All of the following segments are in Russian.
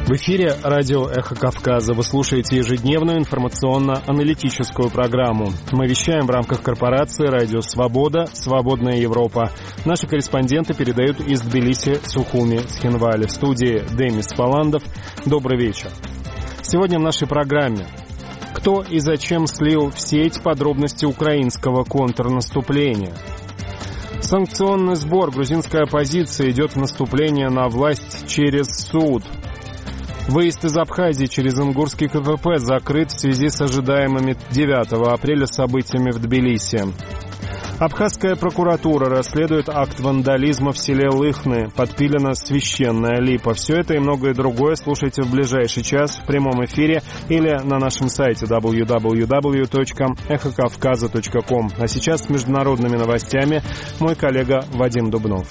В эфире радио «Эхо Кавказа». Вы слушаете ежедневную информационно-аналитическую программу. Мы вещаем в рамках корпорации «Радио Свобода», «Свободная Европа». Наши корреспонденты передают из Тбилиси, Сухуми, Цхинвали. В студии Демис Паландов. Добрый вечер. Сегодня в нашей программе: кто и зачем слил в сеть подробности украинского контрнаступления? Санкционный сбор. Грузинская оппозиция идет в наступление на власть через суд. Выезд из Абхазии через Ингурский КПП закрыт в связи с ожидаемыми 9 апреля событиями в Тбилиси. Абхазская прокуратура расследует акт вандализма в селе Лыхны. Подпилена священная липа. Все это и многое другое слушайте в ближайший час в прямом эфире или на нашем сайте www.эхокавказа.ком. А сейчас с международными новостями мой коллега Вадим Дубнов.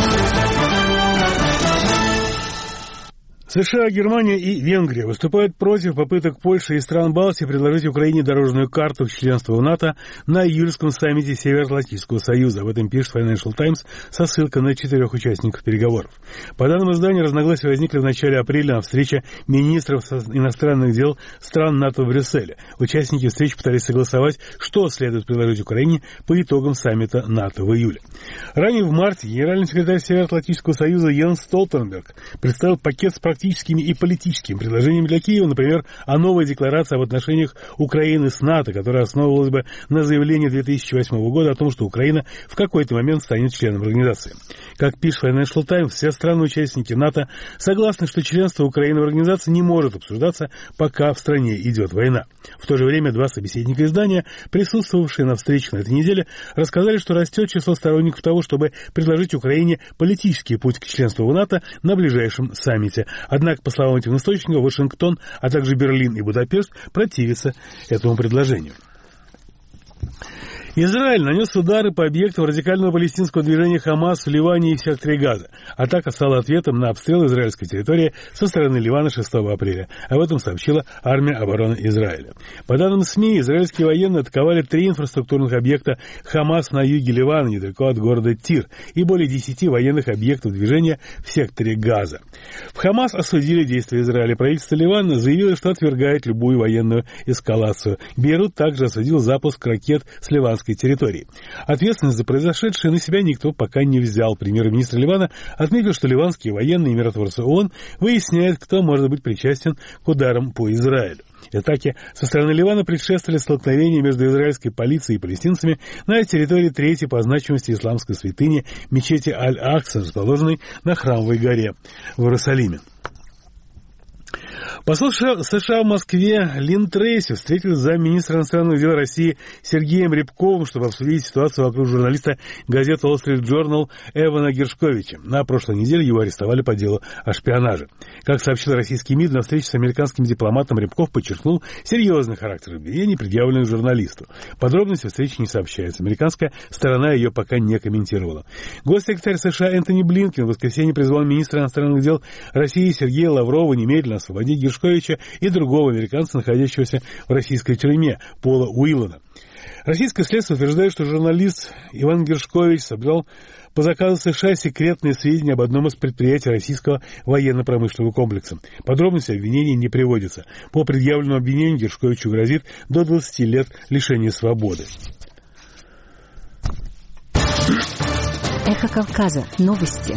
США, Германия и Венгрия выступают против попыток Польши и стран Балтии предложить Украине дорожную карту к членству в НАТО на июльском саммите Североатлантического союза. Об этом пишет Financial Times со ссылкой на 4 участников переговоров. По данным издания, разногласия возникли в начале апреля на встрече министров иностранных дел стран НАТО в Брюсселе. Участники встречи пытались согласовать, что следует предложить Украине по итогам саммита НАТО в июле. Ранее в марте генеральный секретарь Североатлантического союза Йенс Столтенберг представил пакет с практическими и политическими предложениями для Киева, например, о новой декларации об отношениях Украины с НАТО, которая основывалась бы на заявлении 2008 года о том, что Украина в какой-то момент станет членом организации. Как пишет Financial Times, все страны-участники НАТО согласны, что членство Украины в организации не может обсуждаться, пока в стране идет война. В то же время два собеседника издания, присутствовавшие на встрече на этой неделе, рассказали, что растет число сторонников того, чтобы предложить Украине политический путь к членству в НАТО на ближайшем саммите. Однако, по словам этих источников, Вашингтон, а также Берлин и Будапешт противятся этому предложению. Израиль нанес удары по объектам радикального палестинского движения «Хамас» в Ливане и в секторе Газа. Атака стала ответом на обстрел израильской территории со стороны Ливана 6 апреля. Об этом сообщила армия обороны Израиля. По данным СМИ, израильские военные атаковали 3 инфраструктурных объекта «Хамас» на юге Ливана, недалеко от города Тир, и более 10 военных объектов движения в секторе Газа. В «Хамас» осудили действия Израиля. Правительство Ливана заявило, что отвергает любую военную эскалацию. Бейрут также осудил запуск ракет с ливанской территории. Ответственность за произошедшее на себя никто пока не взял. Премьер-министр Ливана отметил, что ливанские военные и миротворцы ООН выясняют, кто может быть причастен к ударам по Израилю. Атаки со стороны Ливана предшествовали столкновения между израильской полицией и палестинцами на территории третьей по значимости исламской святыни мечети Аль-Акса, расположенной на Храмовой горе в Иерусалиме. Посол США в Москве Лин Трейси встретился с замминистра иностранных дел России Сергеем Рябковым, чтобы обсудить ситуацию вокруг журналиста газеты Wall Street Journal Эвана Гершковича. На прошлой неделе его арестовали по делу о шпионаже. Как сообщил российский МИД, на встрече с американским дипломатом Рябков подчеркнул серьезный характер обвинений, предъявленных журналисту. Подробности встречи не сообщаются. Американская сторона ее пока не комментировала. Госсекретарь США Энтони Блинкен в воскресенье призвал министра иностранных дел России Сергея Лаврова немедленно освободить Гершковича и другого американца, находящегося в российской тюрьме, Пола Уиллана. Российское следствие утверждает, что журналист Иван Гершкович собрал по заказу США секретные сведения об одном из предприятий российского военно-промышленного комплекса. Подробности обвинений не приводятся. По предъявленному обвинению Гершковичу грозит до 20 лет лишения свободы. Эхо Кавказа. Новости.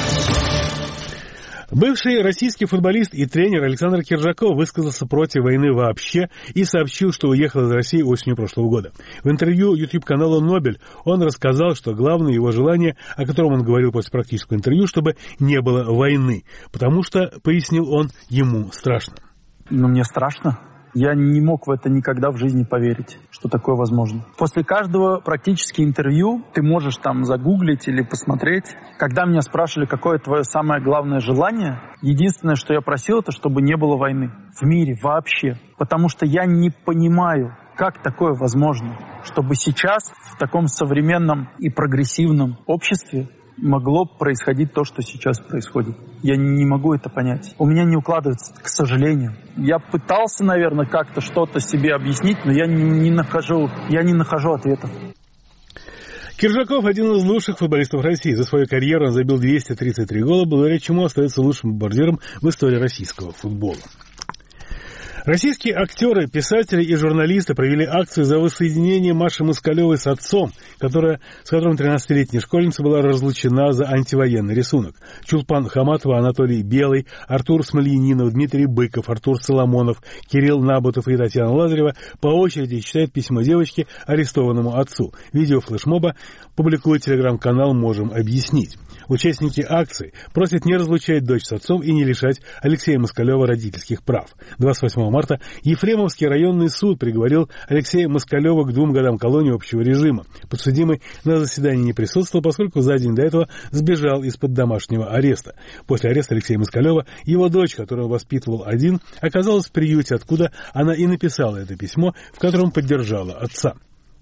Бывший российский футболист и тренер Александр Киржаков высказался против войны вообще и сообщил, что уехал из России осенью прошлого года. В интервью YouTube-каналу «Нобель» он рассказал, что главное его желание, о котором он говорил после практического интервью, чтобы не было войны. Потому что, пояснил он, ему страшно. Мне страшно. Я не мог в это никогда в жизни поверить, что такое возможно. После каждого практически интервью ты можешь там загуглить или посмотреть. Когда меня спрашивали, какое твое самое главное желание, единственное, что я просил, это чтобы не было войны в мире вообще. Потому что я не понимаю, как такое возможно, чтобы сейчас в таком современном и прогрессивном обществе могло происходить то, что сейчас происходит. Я не могу это понять. У меня не укладывается, к сожалению. Я пытался, наверное, как-то что-то себе объяснить, но я не нахожу ответов. Киржаков – один из лучших футболистов России. За свою карьеру он забил 233 гола, благодаря чему остается лучшим бомбардиром в истории российского футбола. Российские актеры, писатели и журналисты провели акцию за воссоединение Маши Москалевой с отцом, с которым 13-летняя школьница была разлучена за антивоенный рисунок. Чулпан Хаматова, Анатолий Белый, Артур Смольянинов, Дмитрий Быков, Артур Соломонов, Кирилл Набутов и Татьяна Лазарева по очереди читают письмо девочки арестованному отцу. Видео флешмоба публикует телеграм-канал «Можем объяснить». Участники акции просят не разлучать дочь с отцом и не лишать Алексея Москалева родительских прав. 28 марта Ефремовский районный суд приговорил Алексея Москалева к 2 годам колонии общего режима. Подсудимый на заседании не присутствовал, поскольку за день до этого сбежал из-под домашнего ареста. После ареста Алексея Москалева его дочь, которую он воспитывал один, оказалась в приюте, откуда она и написала это письмо, в котором поддержала отца.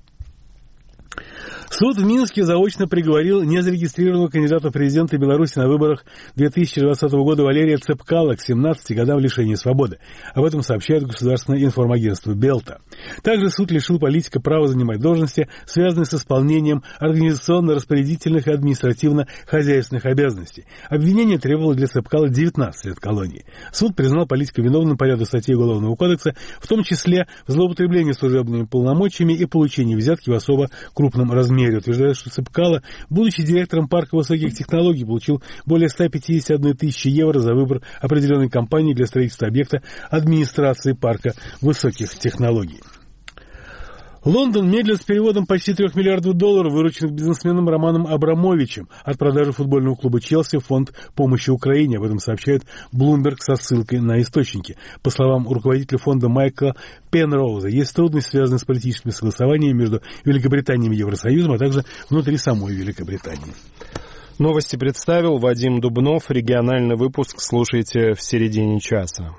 Суд в Минске заочно приговорил незарегистрированного кандидата в президенты Беларуси на выборах 2020 года Валерия Цепкала к 17 годам лишения свободы. Об этом сообщает государственное информагентство Белта. Также суд лишил политика права занимать должности, связанные с исполнением организационно-распорядительных и административно-хозяйственных обязанностей. Обвинение требовало для Цепкала 19 лет колонии. Суд признал политика виновным по ряду статей Уголовного кодекса, в том числе в злоупотреблении служебными полномочиями и получении взятки в особо крупном размере. Утверждает, что Цепкало, будучи директором парка высоких технологий, получил более 151 тысячи евро за выбор определенной компании для строительства объекта администрации парка высоких технологий. Лондон медлит с переводом почти $3 миллиардов, вырученных бизнесменом Романом Абрамовичем от продажи футбольного клуба «Челси» в фонд помощи Украине. Об этом сообщает Bloomberg со ссылкой на источники. По словам руководителя фонда Майкла Пенроуза, есть трудности, связанные с политическими согласованиями между Великобританией и Евросоюзом, а также внутри самой Великобритании. Новости представил Вадим Дубнов. Региональный выпуск слушайте в середине часа.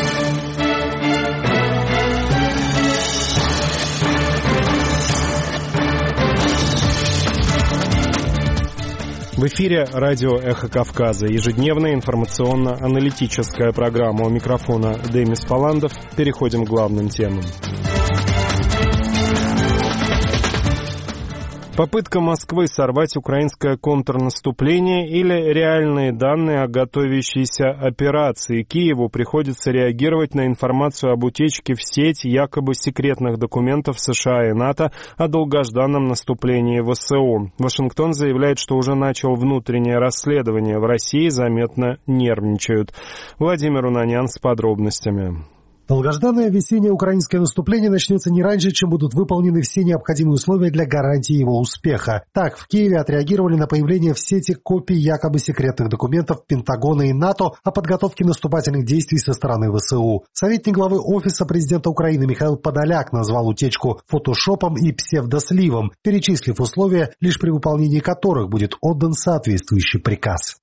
В эфире радио «Эхо Кавказа». Ежедневная информационно-аналитическая программа. У микрофона Демис Паландов. Переходим к главным темам. Попытка Москвы сорвать украинское контрнаступление или реальные данные о готовящейся операции. Киеву приходится реагировать на информацию об утечке в сеть якобы секретных документов США и НАТО о долгожданном наступлении ВСУ. Вашингтон заявляет, что уже начал внутреннее расследование. В России заметно нервничают. Владимир Унанян с подробностями. Долгожданное весеннее украинское наступление начнется не раньше, чем будут выполнены все необходимые условия для гарантии его успеха. Так, в Киеве отреагировали на появление в сети копий якобы секретных документов Пентагона и НАТО о подготовке наступательных действий со стороны ВСУ. Советник главы Офиса президента Украины Михаил Подоляк назвал утечку фотошопом и псевдосливом, перечислив условия, лишь при выполнении которых будет отдан соответствующий приказ.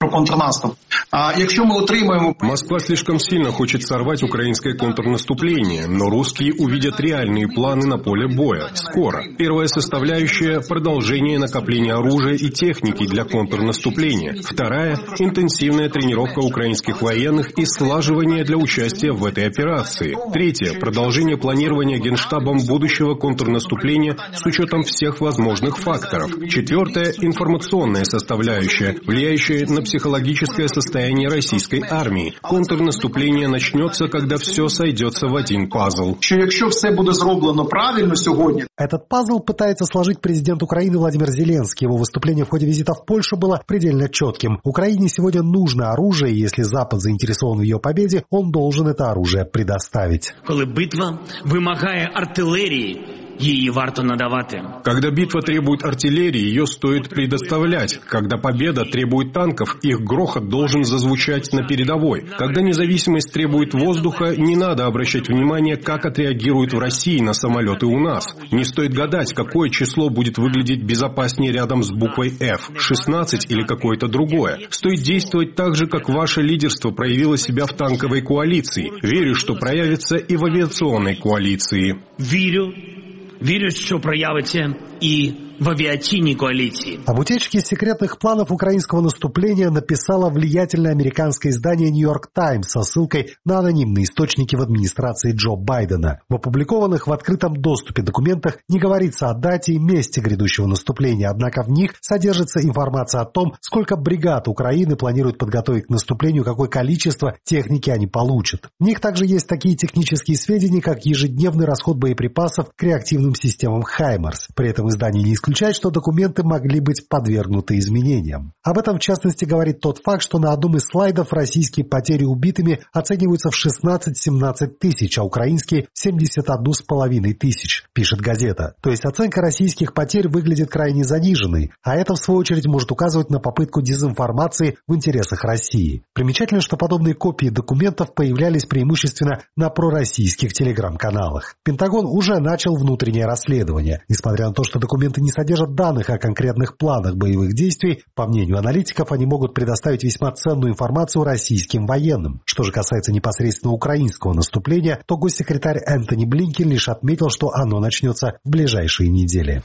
Москва слишком сильно хочет сорвать украинское контрнаступление, но русские увидят реальные планы на поле боя скоро. Первая составляющая – продолжение накопления оружия и техники для контрнаступления. Вторая – интенсивная тренировка украинских военных и слаживание для участия в этой операции. Третья – продолжение планирования Генштабом будущего контрнаступления с учетом всех возможных факторов. Четвертая – информационная составляющая, влияющая на психологическое состояние российской армии. Контрнаступление начнется, когда все сойдется в один пазл. Этот пазл пытается сложить президент Украины Владимир Зеленский. Его выступление в ходе визита в Польшу было предельно четким. Украине сегодня нужно оружие, и если Запад заинтересован в ее победе, он должен это оружие предоставить. Когда битва вымогает артиллерии, її варто надавати. Когда битва требует артиллерии, ее стоит предоставлять. Когда победа требует танков, их грохот должен зазвучать на передовой. Когда независимость требует воздуха, не надо обращать внимание, как отреагируют в России на самолеты у нас. Не стоит гадать, какое число будет выглядеть безопаснее рядом с буквой F, 16 или какое-то другое. Стоит действовать так же, как ваше лидерство проявило себя в танковой коалиции. Верю, что проявится и в авиационной коалиции. Вірю, що проявиться і в авиаційній коаліції. Об утечке секретных планов украинского наступления написало влиятельное американское издание New York Times со ссылкой на анонимные источники в администрации Джо Байдена. В опубликованных в открытом доступе документах не говорится о дате и месте грядущего наступления, однако в них содержится информация о том, сколько бригад Украины планируют подготовить к наступлению, какое количество техники они получат. В них также есть такие технические сведения, как ежедневный расход боеприпасов к реактивным системам «Хаймарс». При этом издание не исключает, что документы могли быть подвергнуты изменениям. Об этом, в частности, говорит тот факт, что на одном из слайдов российские потери убитыми оцениваются в 16-17 тысяч, а украинские – 71,5 тысяч, пишет газета. То есть оценка российских потерь выглядит крайне заниженной, а это, в свою очередь, может указывать на попытку дезинформации в интересах России. Примечательно, что подобные копии документов появлялись преимущественно на пророссийских телеграм-каналах. Пентагон уже начал внутреннее расследование. Несмотря на то, что документы не содержат данных о конкретных планах боевых действий, по мнению аналитиков, они могут предоставить весьма ценную информацию российским военным. Что же касается непосредственно украинского наступления, то госсекретарь Энтони Блинкен лишь отметил, что оно начнется в ближайшие недели.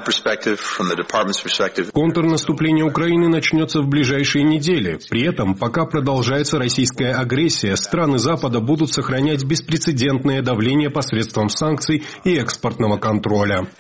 Контрнаступление Украины начнется в ближайшие недели. При этом, пока продолжается российская агрессия, страны Запада будут сохранять беспрецедентное давление посредством санкций и экспортного контроля.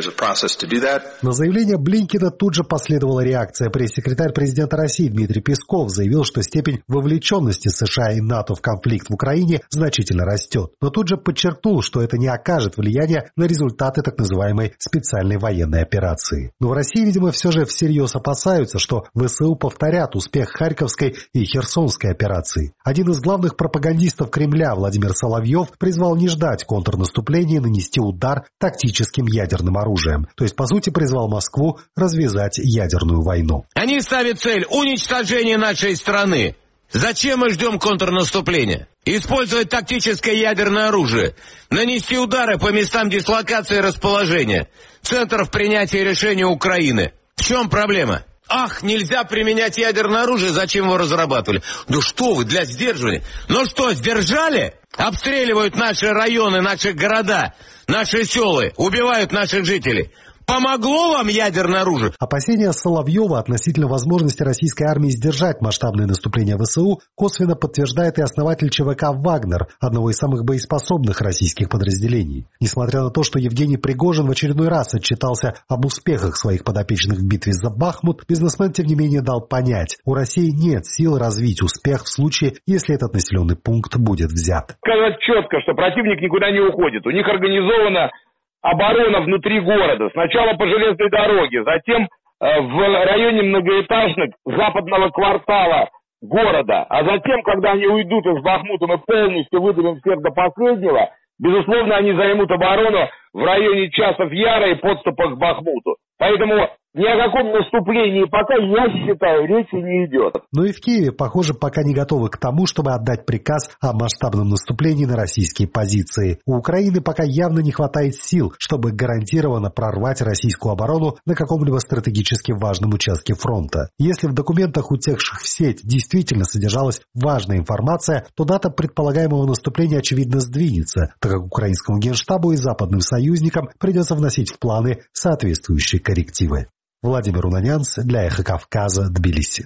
На заявление Блинкена тут же последовала реакция. Пресс-секретарь президента России Дмитрий Песков заявил, что степень вовлеченности США и НАТО в конфликт в Украине значительно растет. Но тут же подчеркнул, что это не окажет влияния на результаты так называемой специальной военной операции. Но в России, видимо, все же всерьез опасаются, что ВСУ повторят успех Харьковской и Херсонской операций. Один из главных пропагандистов Кремля, Владимир Соловьев, призвал не ждать контрнаступления и нанести удар тактическим ядерным оружием. То есть, по сути, призвал Москву развязать ядерную войну. Они ставят цель уничтожения нашей страны. Зачем мы ждем контрнаступления? Использовать тактическое ядерное оружие, нанести удары по местам дислокации и расположения, центров принятия решений Украины. В чем проблема? Ах, нельзя применять ядерное оружие, зачем его разрабатывали? Да что вы, для сдерживания. Ну что, сдержали? Обстреливают наши районы, наши города, наши села, убивают наших жителей. Помогло вам ядерное оружие? Опасения Соловьева относительно возможности российской армии сдержать масштабное наступление ВСУ косвенно подтверждает и основатель ЧВК «Вагнер», одного из самых боеспособных российских подразделений. Несмотря на то, что Евгений Пригожин в очередной раз отчитался об успехах своих подопечных в битве за Бахмут, бизнесмен, тем не менее, дал понять, у России нет сил развить успех в случае, если этот населенный пункт будет взят. Сказать четко, что противник никуда не уходит. У них организована оборона внутри города. Сначала по железной дороге, затем в районе многоэтажных западного квартала города. А затем, когда они уйдут из Бахмута, мы полностью выдавим всех до последнего, безусловно, они займут оборону в районе Часов Яра и подступах к Бахмуту. Поэтому ни о каком наступлении пока, я считаю, речи не идет. Но и в Киеве, похоже, пока не готовы к тому, чтобы отдать приказ о масштабном наступлении на российские позиции. У Украины пока явно не хватает сил, чтобы гарантированно прорвать российскую оборону на каком-либо стратегически важном участке фронта. Если в документах, утекших в сеть, действительно содержалась важная информация, то дата предполагаемого наступления, очевидно, сдвинется, так как украинскому генштабу и западным союзникам придется вносить в планы соответствующие коррективы. Владимир Унанянц для «Эхо Кавказа», Тбилиси.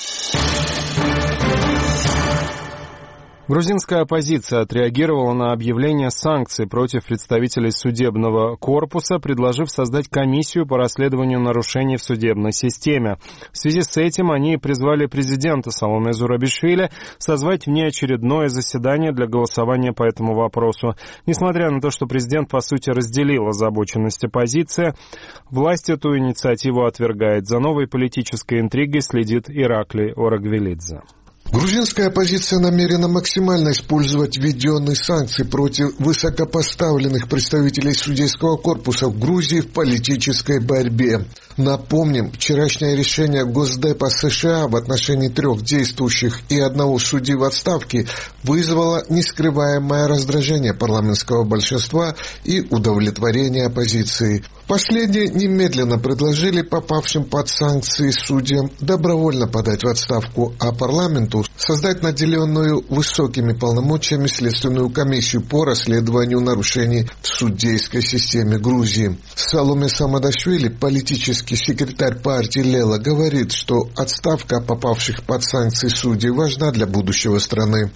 Грузинская оппозиция отреагировала на объявление санкций против представителей судебного корпуса, предложив создать комиссию по расследованию нарушений в судебной системе. В связи с этим они призвали президента Саломе Зурабишвили созвать внеочередное заседание для голосования по этому вопросу. Несмотря на то, что президент, по сути, разделил озабоченность оппозиции, власть эту инициативу отвергает. За новой политической интригой следит Ираклий Орагвелидзе. Грузинская оппозиция намерена максимально использовать введенные санкции против высокопоставленных представителей судейского корпуса в Грузии в политической борьбе. Напомним, вчерашнее решение Госдепа США в отношении 3 действующих и 1 судьи в отставке вызвало нескрываемое раздражение парламентского большинства и удовлетворение оппозиции. Последние немедленно предложили попавшим под санкции судьям добровольно подать в отставку, а парламенту создать наделенную высокими полномочиями Следственную комиссию по расследованию нарушений в судейской системе Грузии. Саломе Самадашвили, политический секретарь партии Лела, говорит, что отставка попавших под санкции судей важна для будущего страны.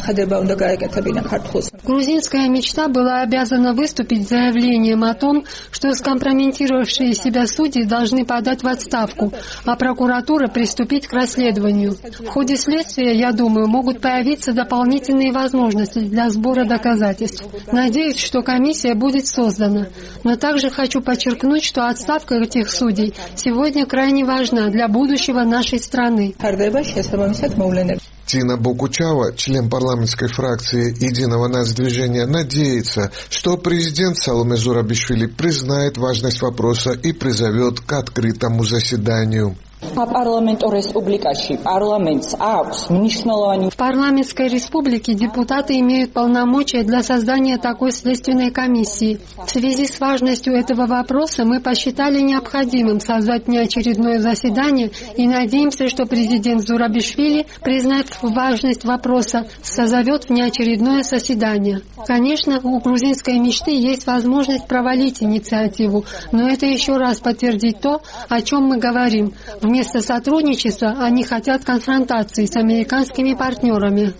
Грузинская мечта была обязана выступить с заявлением о том, что скомпрометировавшие себя судьи должны подать в отставку, а прокуратура приступить к расследованию. В ходе следствия, я думаю, могут появиться дополнительные возможности для сбора доказательств. Надеюсь, что комиссия будет создана. Но также хочу подчеркнуть, что отставка этих судей сегодня крайне важна для будущего нашей страны. Тина Бокучава, член парламентской фракции «Единого нацдвижения», надеется, что президент Саломе Зурабишвили признает важность вопроса и призовет к открытому заседанию. В парламентской республике депутаты имеют полномочия для создания такой следственной комиссии. В связи с важностью этого вопроса мы посчитали необходимым создать внеочередное заседание и надеемся, что президент Зурабишвили, признав важность вопроса, созовет внеочередное заседание. Конечно, у грузинской мечты есть возможность провалить инициативу, но это еще раз подтвердит то, о чем мы говорим. Вместо сотрудничества они хотят конфронтации с американскими партнерами.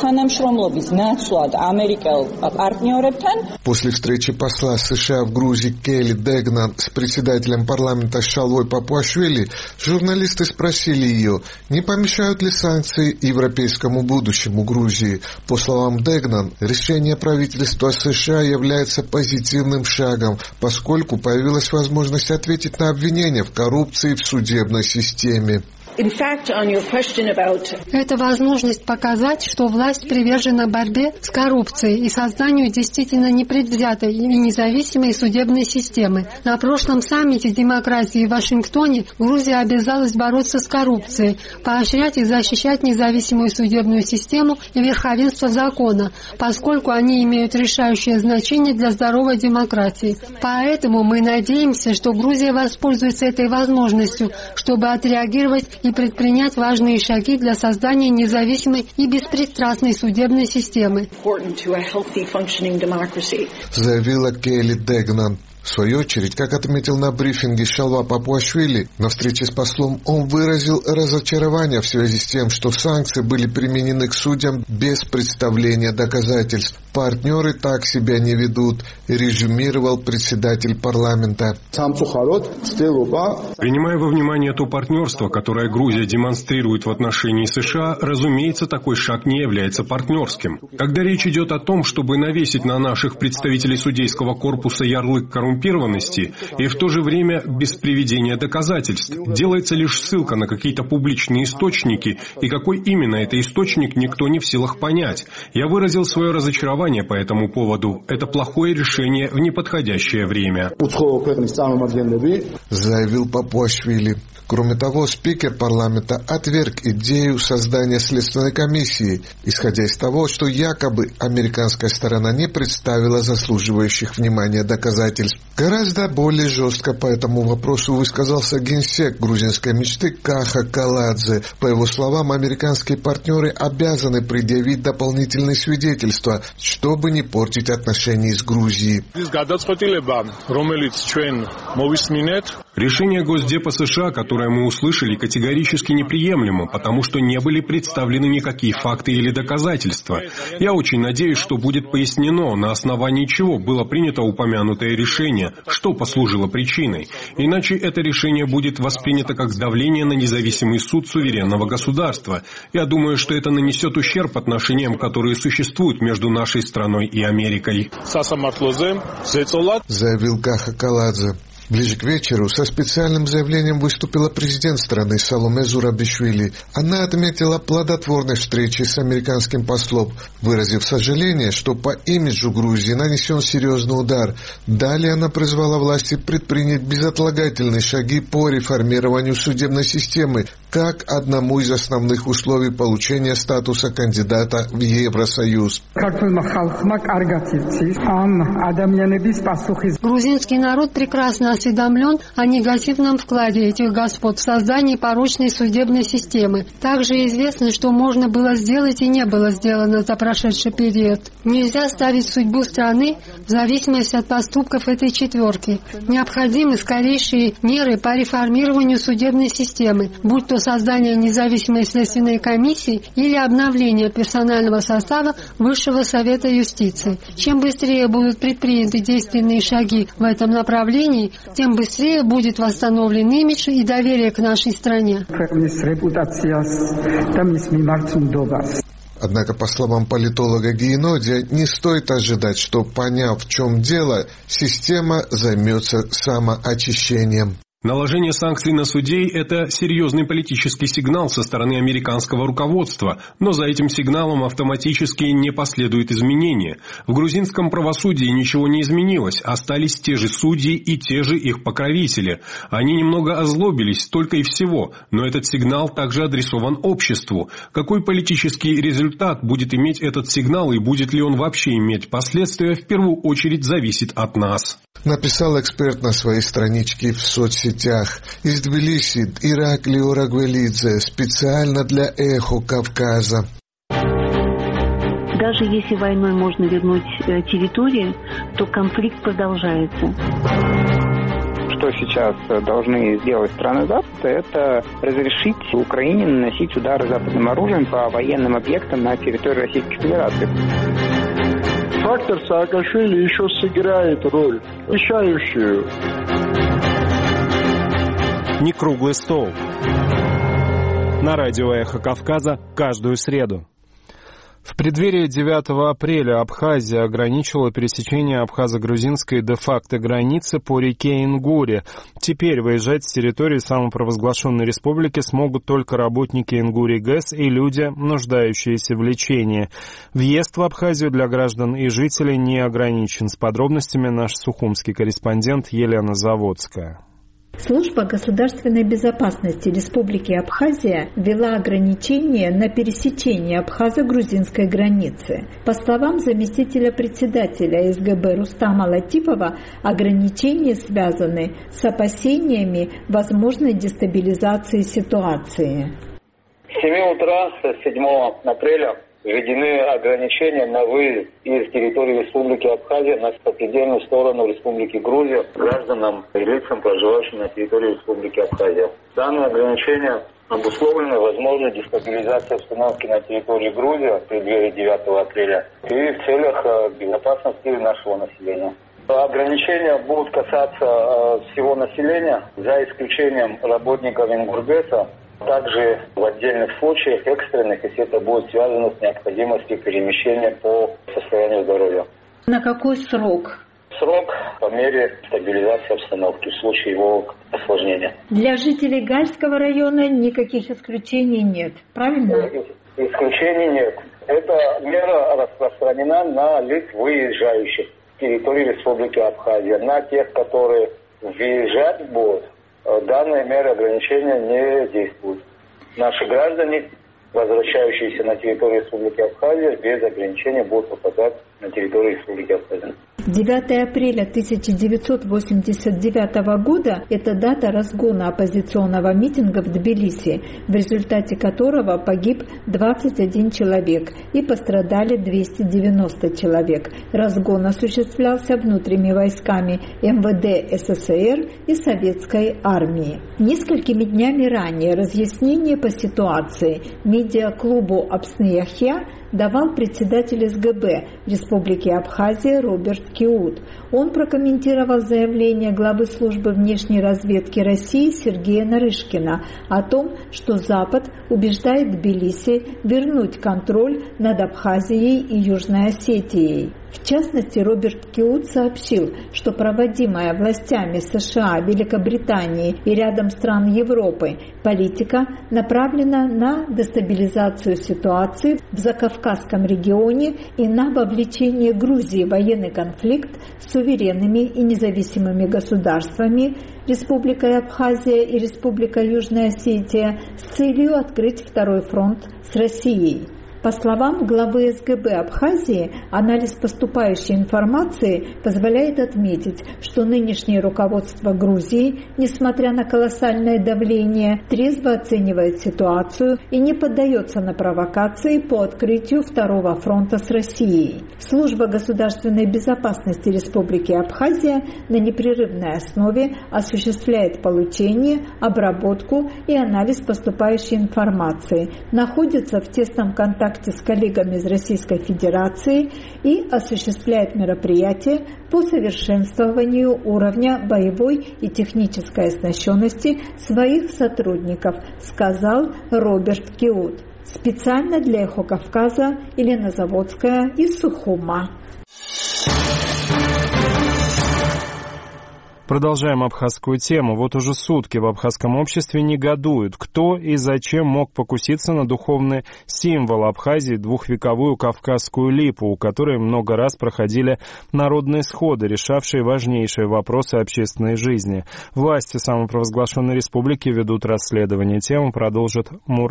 После встречи посла США в Грузии Келли Дегнан с председателем парламента Шалвой Папуашвили, журналисты спросили ее, не помешают ли санкции европейскому будущему Грузии. По словам Дегнан, решение правительства США является позитивным шагом, поскольку появилась возможность ответить на обвинения в коррупции в судебной системе. Это возможность показать, что власть привержена борьбе с коррупцией и созданию действительно непредвзятой и независимой судебной системы. На прошлом саммите демократии в Вашингтоне Грузия обязалась бороться с коррупцией, поощрять и защищать независимую судебную систему и верховенство закона, поскольку они имеют решающее значение для здоровой демократии. Поэтому мы надеемся, что Грузия воспользуется этой возможностью, чтобы отреагировать и предпринять важные шаги для создания независимой и беспристрастной судебной системы. Заявила Келли Дегнан. В свою очередь, как отметил на брифинге Шалва Папуашвили, на встрече с послом он выразил разочарование в связи с тем, что санкции были применены к судьям без представления доказательств. Партнеры так себя не ведут, резюмировал председатель парламента. Принимая во внимание то партнерство, которое Грузия демонстрирует в отношении США, разумеется, такой шаг не является партнерским. Когда речь идет о том, чтобы навесить на наших представителей судейского корпуса ярлык коррумпированности и в то же время без приведения доказательств, делается лишь ссылка на какие-то публичные источники, и какой именно это источник, никто не в силах понять. Я выразил свое разочарование по этому поводу. Это плохое решение в неподходящее время, заявил Папуашвили. Кроме того, спикер парламента отверг идею создания следственной комиссии, исходя из того, что якобы американская сторона не представила заслуживающих внимания доказательств. Гораздо более жестко по этому вопросу высказался генсек грузинской мечты Каха Каладзе. По его словам, американские партнеры обязаны предъявить дополнительные свидетельства, чтобы не портить отношения с Грузией. Решение Госдепа США, которое мы услышали, категорически неприемлемо, потому что не были представлены никакие факты или доказательства. Я очень надеюсь, что будет пояснено, на основании чего было принято упомянутое решение, что послужило причиной. Иначе это решение будет воспринято как давление на независимый суд суверенного государства. Я думаю, что это нанесет ущерб отношениям, которые существуют между нашей страной и Америкой, заявил Каха Каладзе. Ближе к вечеру со специальным заявлением выступила президент страны Саломе Зурабишвили. Она отметила плодотворность встречи с американским послом, выразив сожаление, что по имиджу Грузии нанесен серьезный удар. Далее она призвала власти предпринять безотлагательные шаги по реформированию судебной системы, как одному из основных условий получения статуса кандидата в Евросоюз. Грузинский народ прекрасно осведомлен о негативном вкладе этих господ в создание порочной судебной системы. Также известно, что можно было сделать и не было сделано за прошедший период. Нельзя ставить судьбу страны в зависимости от поступков этой четверки. Необходимы скорейшие меры по реформированию судебной системы, будь то создание независимой следственной комиссии или обновление персонального состава Высшего совета юстиции. Чем быстрее будут предприняты действенные шаги в этом направлении, тем быстрее будет восстановлен имидж и доверие к нашей стране. Однако, по словам политолога Гейнодия, не стоит ожидать, что, поняв, в чем дело, система займется самоочищением. Наложение санкций на судей – это серьезный политический сигнал со стороны американского руководства, но за этим сигналом автоматически не последует изменения. В грузинском правосудии ничего не изменилось, остались те же судьи и те же их покровители. Они немного озлобились, только и всего, но этот сигнал также адресован обществу. Какой политический результат будет иметь этот сигнал и будет ли он вообще иметь последствия, в первую очередь зависит от нас. Написал эксперт на своей страничке в соцсетях. Из Тбилиси Ираклий Орагвелидзе специально для «Эхо Кавказа». Даже если войной можно вернуть территории, то конфликт продолжается. Что сейчас должны сделать страны Запада, это разрешить Украине наносить удары западным оружием по военным объектам на территории Российской Федерации. Фактор Саакашвили еще сыграет роль, решающую. Не круглый стол. На радио «Эхо Кавказа» каждую среду. В преддверии 9 апреля Абхазия ограничила пересечение абхазо-грузинской де-факто границы по реке Ингуре. Теперь выезжать с территории самопровозглашенной республики смогут только работники Ингури ГЭС и люди, нуждающиеся в лечении. Въезд в Абхазию для граждан и жителей не ограничен. С подробностями наш сухумский корреспондент Елена Заводская. Служба государственной безопасности Республики Абхазия ввела ограничения на пересечение абхазо-грузинской границы. По словам заместителя председателя СГБ Рустама Латипова, ограничения связаны с опасениями возможной дестабилизации ситуации. С 7 утра, с 7 апреля, введены ограничения на выезд из территории Республики Абхазия на сопредельную сторону Республики Грузия гражданам и лицам, проживающим на территории Республики Абхазия. Данные ограничения обусловлены возможной дестабилизацией обстановки на территории Грузии в преддверии 9 апреля и в целях безопасности нашего населения. Ограничения будут касаться всего населения, за исключением работников Ингургэса, также в отдельных случаях, экстренных, если это будет связано с необходимостью перемещения по состоянию здоровья. На какой срок? Срок по мере стабилизации обстановки в случае его осложнения. Для жителей Гальского района никаких исключений нет, правильно? Исключений нет. Эта мера распространена на лиц, выезжающих с территории Республики Абхазия. На тех, которые въезжать будут, данные меры ограничения не действуют. Наши граждане, возвращающиеся на территорию Республики Абхазия, без ограничений будут попадать на территорию Республики Абхазия. 9 апреля 1989 года – это дата разгона оппозиционного митинга в Тбилиси, в результате которого погиб 21 человек и пострадали 290 человек. Разгон осуществлялся внутренними войсками МВД СССР и Советской армии. Несколькими днями ранее разъяснение по ситуации медиаклубу «Апсны-Яхья» давал председатель СГБ Республики Абхазия Роберт Киут. Он прокомментировал заявление главы службы внешней разведки России Сергея Нарышкина о том, что Запад убеждает Тбилиси вернуть контроль над Абхазией и Южной Осетией. В частности, Роберт Киут сообщил, что проводимая властями США, Великобритании и рядом стран Европы политика направлена на дестабилизацию ситуации в Закавказском регионе и на вовлечение Грузии в военный конфликт с суверенными и независимыми государствами Республикой Абхазия и Республикой Южная Осетия с целью открыть второй фронт с Россией. По словам главы СГБ Абхазии, анализ поступающей информации позволяет отметить, что нынешнее руководство Грузии, несмотря на колоссальное давление, трезво оценивает ситуацию и не поддается на провокации по открытию второго фронта с Россией. Служба государственной безопасности Республики Абхазия на непрерывной основе осуществляет получение, обработку и анализ поступающей информации, находится в тесном контакте с коллегами из Российской Федерации и осуществляет мероприятия по совершенствованию уровня боевой и технической оснащенности своих сотрудников, сказал Роберт Киут. Специально для «Эхо Кавказа» Елена Заводская из Сухума. Продолжаем абхазскую тему. Вот уже сутки в абхазском обществе негодуют, кто и зачем мог покуситься на духовный символ Абхазии, двухвековую кавказскую липу, у которой много раз проходили народные сходы, решавшие важнейшие вопросы общественной жизни. Власти самопровозглашенной республики ведут расследование. Тему продолжит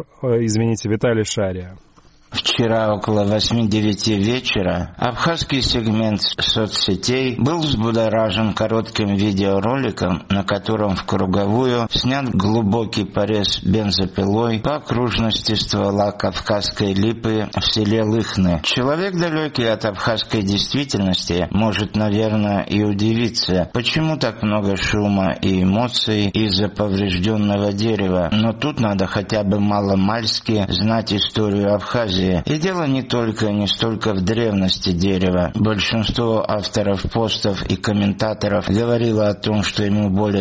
Виталий Шария. Вчера около 8-9 вечера абхазский сегмент соцсетей был взбудоражен коротким видеороликом, на котором в круговую снят глубокий порез бензопилой по окружности ствола кавказской липы в селе Лыхны. Человек, далекий от абхазской действительности, может, наверное, и удивиться, почему так много шума и эмоций из-за поврежденного дерева. Но тут надо хотя бы маломальски знать историю Абхазии. И дело не столько в древности дерева. Большинство авторов постов и комментаторов говорило о том, что ему более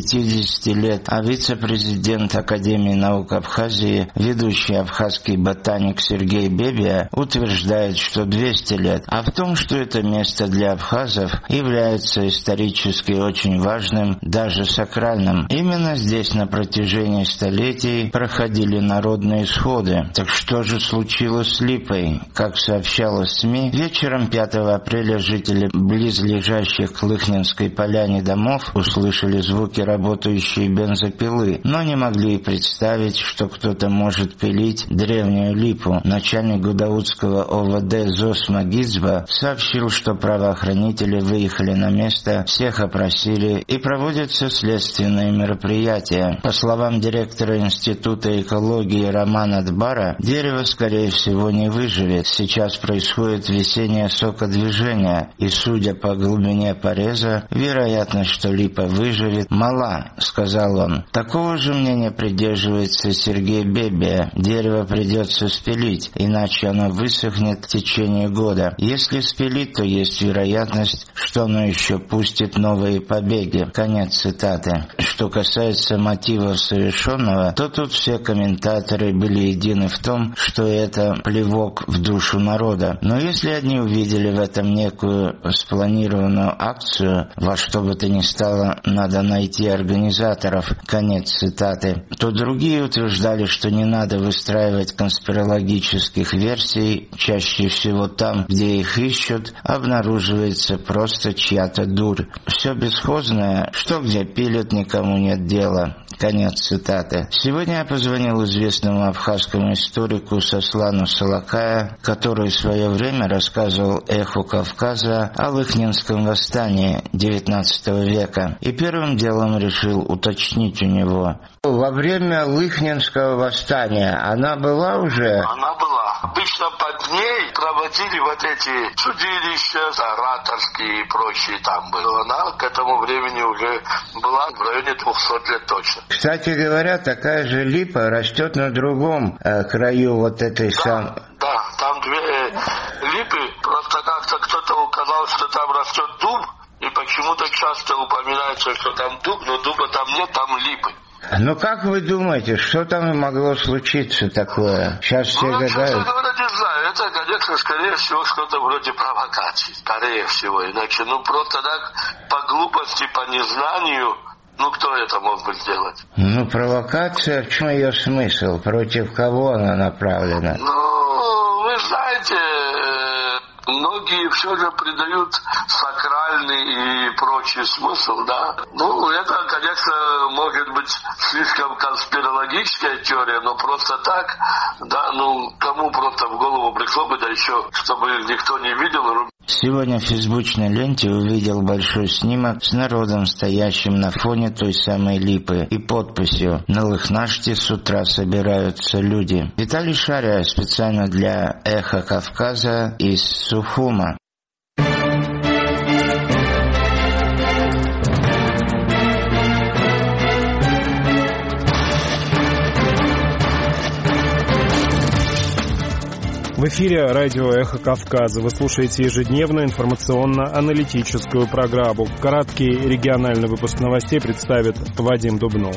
150 лет, а вице-президент Академии наук Абхазии, ведущий абхазский ботаник Сергей Бебия, утверждает, что 200 лет. А в том, что это место для абхазов является исторически очень важным, даже сакральным. Именно здесь на протяжении столетий проходили народные сходы. Так что же случилось с липой? Как сообщалось в СМИ, вечером 5 апреля жители близлежащих к Лыхнинской поляне домов услышали звуки работающей бензопилы, но не могли представить, что кто-то может пилить древнюю липу. Начальник гудаутского ОВД ЗОС Магидзба сообщил, что правоохранители выехали на место, всех опросили и проводятся следственные мероприятия. По словам директора Института экологии Романа Дбара, дерево, скорее всего, не выживет. Сейчас происходит весеннее сокодвижение, и, судя по глубине пореза, вероятность, что липа выживет, мала, сказал он. Такого же мнения придерживается Сергей Бебия. Дерево придется спилить, иначе оно высохнет в течение года. Если спилить, то есть вероятность, что оно еще пустит новые побеги. Конец цитаты. Что касается мотивов совершенного, то тут все комментаторы были едины в том, что это плевок в душу народа. Но если одни увидели в этом некую спланированную акцию, во что бы то ни стало, надо найти организаторов, конец цитаты, то другие утверждали, что не надо выстраивать конспирологических версий, чаще всего там, где их ищут, обнаруживается просто чья-то дурь. Все бесхозное, что где пилят, никому нет дела. Конец цитаты. Сегодня я позвонил известному абхазскому историку Сослану Салакая, который в свое время рассказывал «Эху Кавказа» о Лыхнинском восстании XIX века, и первым делом решил уточнить у него. Во время Лыхнинского восстания она была уже? Она была. Обычно под ней проводили вот эти судилища, ораторские и прочие там были. Она к этому времени уже была в районе 200 лет точно. Кстати говоря, такая же липа растет на другом краю вот этой самой. Да, там две липы, просто как-то кто-то указал, что там растет дуб, и почему-то часто упоминается, что там дуб, но дуба там нет, там липы. Ну как вы думаете, что там могло случиться такое? Сейчас все гадают. Честно говоря, не знаю, это, конечно, скорее всего, что-то вроде провокации. Скорее всего. Иначе, просто так, по глупости, по незнанию, кто это мог бы сделать? Провокация, в чем ее смысл? Против кого она направлена? Вы знаете, многие все же придают сакральный и прочий смысл, да. Это, конечно, может быть слишком конспирологическая теория, но просто так, да, кому просто в голову пришло бы, да еще, чтобы никто не видел. Сегодня в фейсбучной ленте увидел большой снимок с народом, стоящим на фоне той самой липы, и подписью «На Лыхнаште с утра собираются люди». Виталий Шария специально для «Эхо Кавказа» из Сухума. В эфире радио «Эхо Кавказа». Вы слушаете ежедневную информационно-аналитическую программу. Краткий региональный выпуск новостей представит Вадим Дубнов.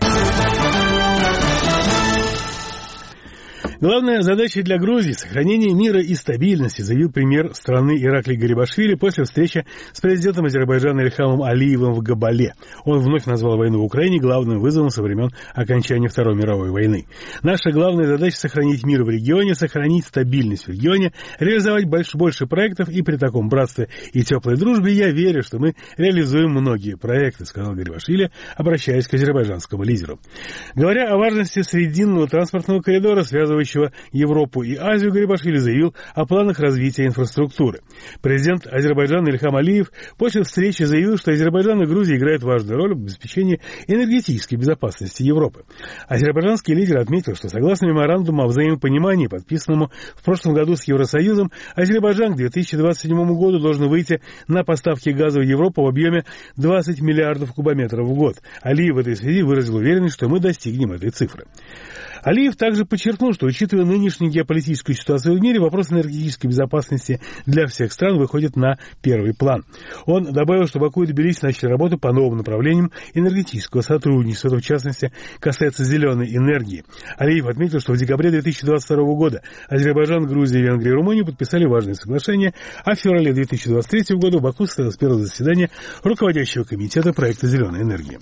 Главная задача для Грузии – сохранение мира и стабильности, заявил премьер страны Ираклий Гарибашвили после встречи с президентом Азербайджана Ильхамом Алиевым в Габале. Он вновь назвал войну в Украине главным вызовом со времен окончания Второй мировой войны. Наша главная задача – сохранить мир в регионе, сохранить стабильность в регионе, реализовать больше проектов, и при таком братстве и теплой дружбе я верю, что мы реализуем многие проекты, сказал Гарибашвили, обращаясь к азербайджанскому лидеру. Говоря о важности срединного транспортного коридора, связывающего Европу и Азию, Гарибашвили заявил о планах развития инфраструктуры. Президент Азербайджана Ильхам Алиев после встречи заявил, что Азербайджан и Грузия играют важную роль в обеспечении энергетической безопасности Европы. Азербайджанский лидер отметил, что согласно меморандуму о взаимопонимании, подписанному в прошлом году с Евросоюзом, Азербайджан к 2027 году должен выйти на поставки газа в Европу в объеме 20 миллиардов кубометров в год. Алиев в этой связи выразил уверенность, что мы достигнем этой цифры. Алиев также подчеркнул, что, учитывая нынешнюю геополитическую ситуацию в мире, вопрос энергетической безопасности для всех стран выходит на первый план. Он добавил, что Баку и Тбилиси начали работу по новым направлениям энергетического сотрудничества, это в частности касается зеленой энергии. Алиев отметил, что в декабре 2022 года Азербайджан, Грузия, Венгрия и Румыния подписали важные соглашения, а в феврале 2023 года в Баку состоялось первое заседание руководящего комитета проекта зеленой энергии.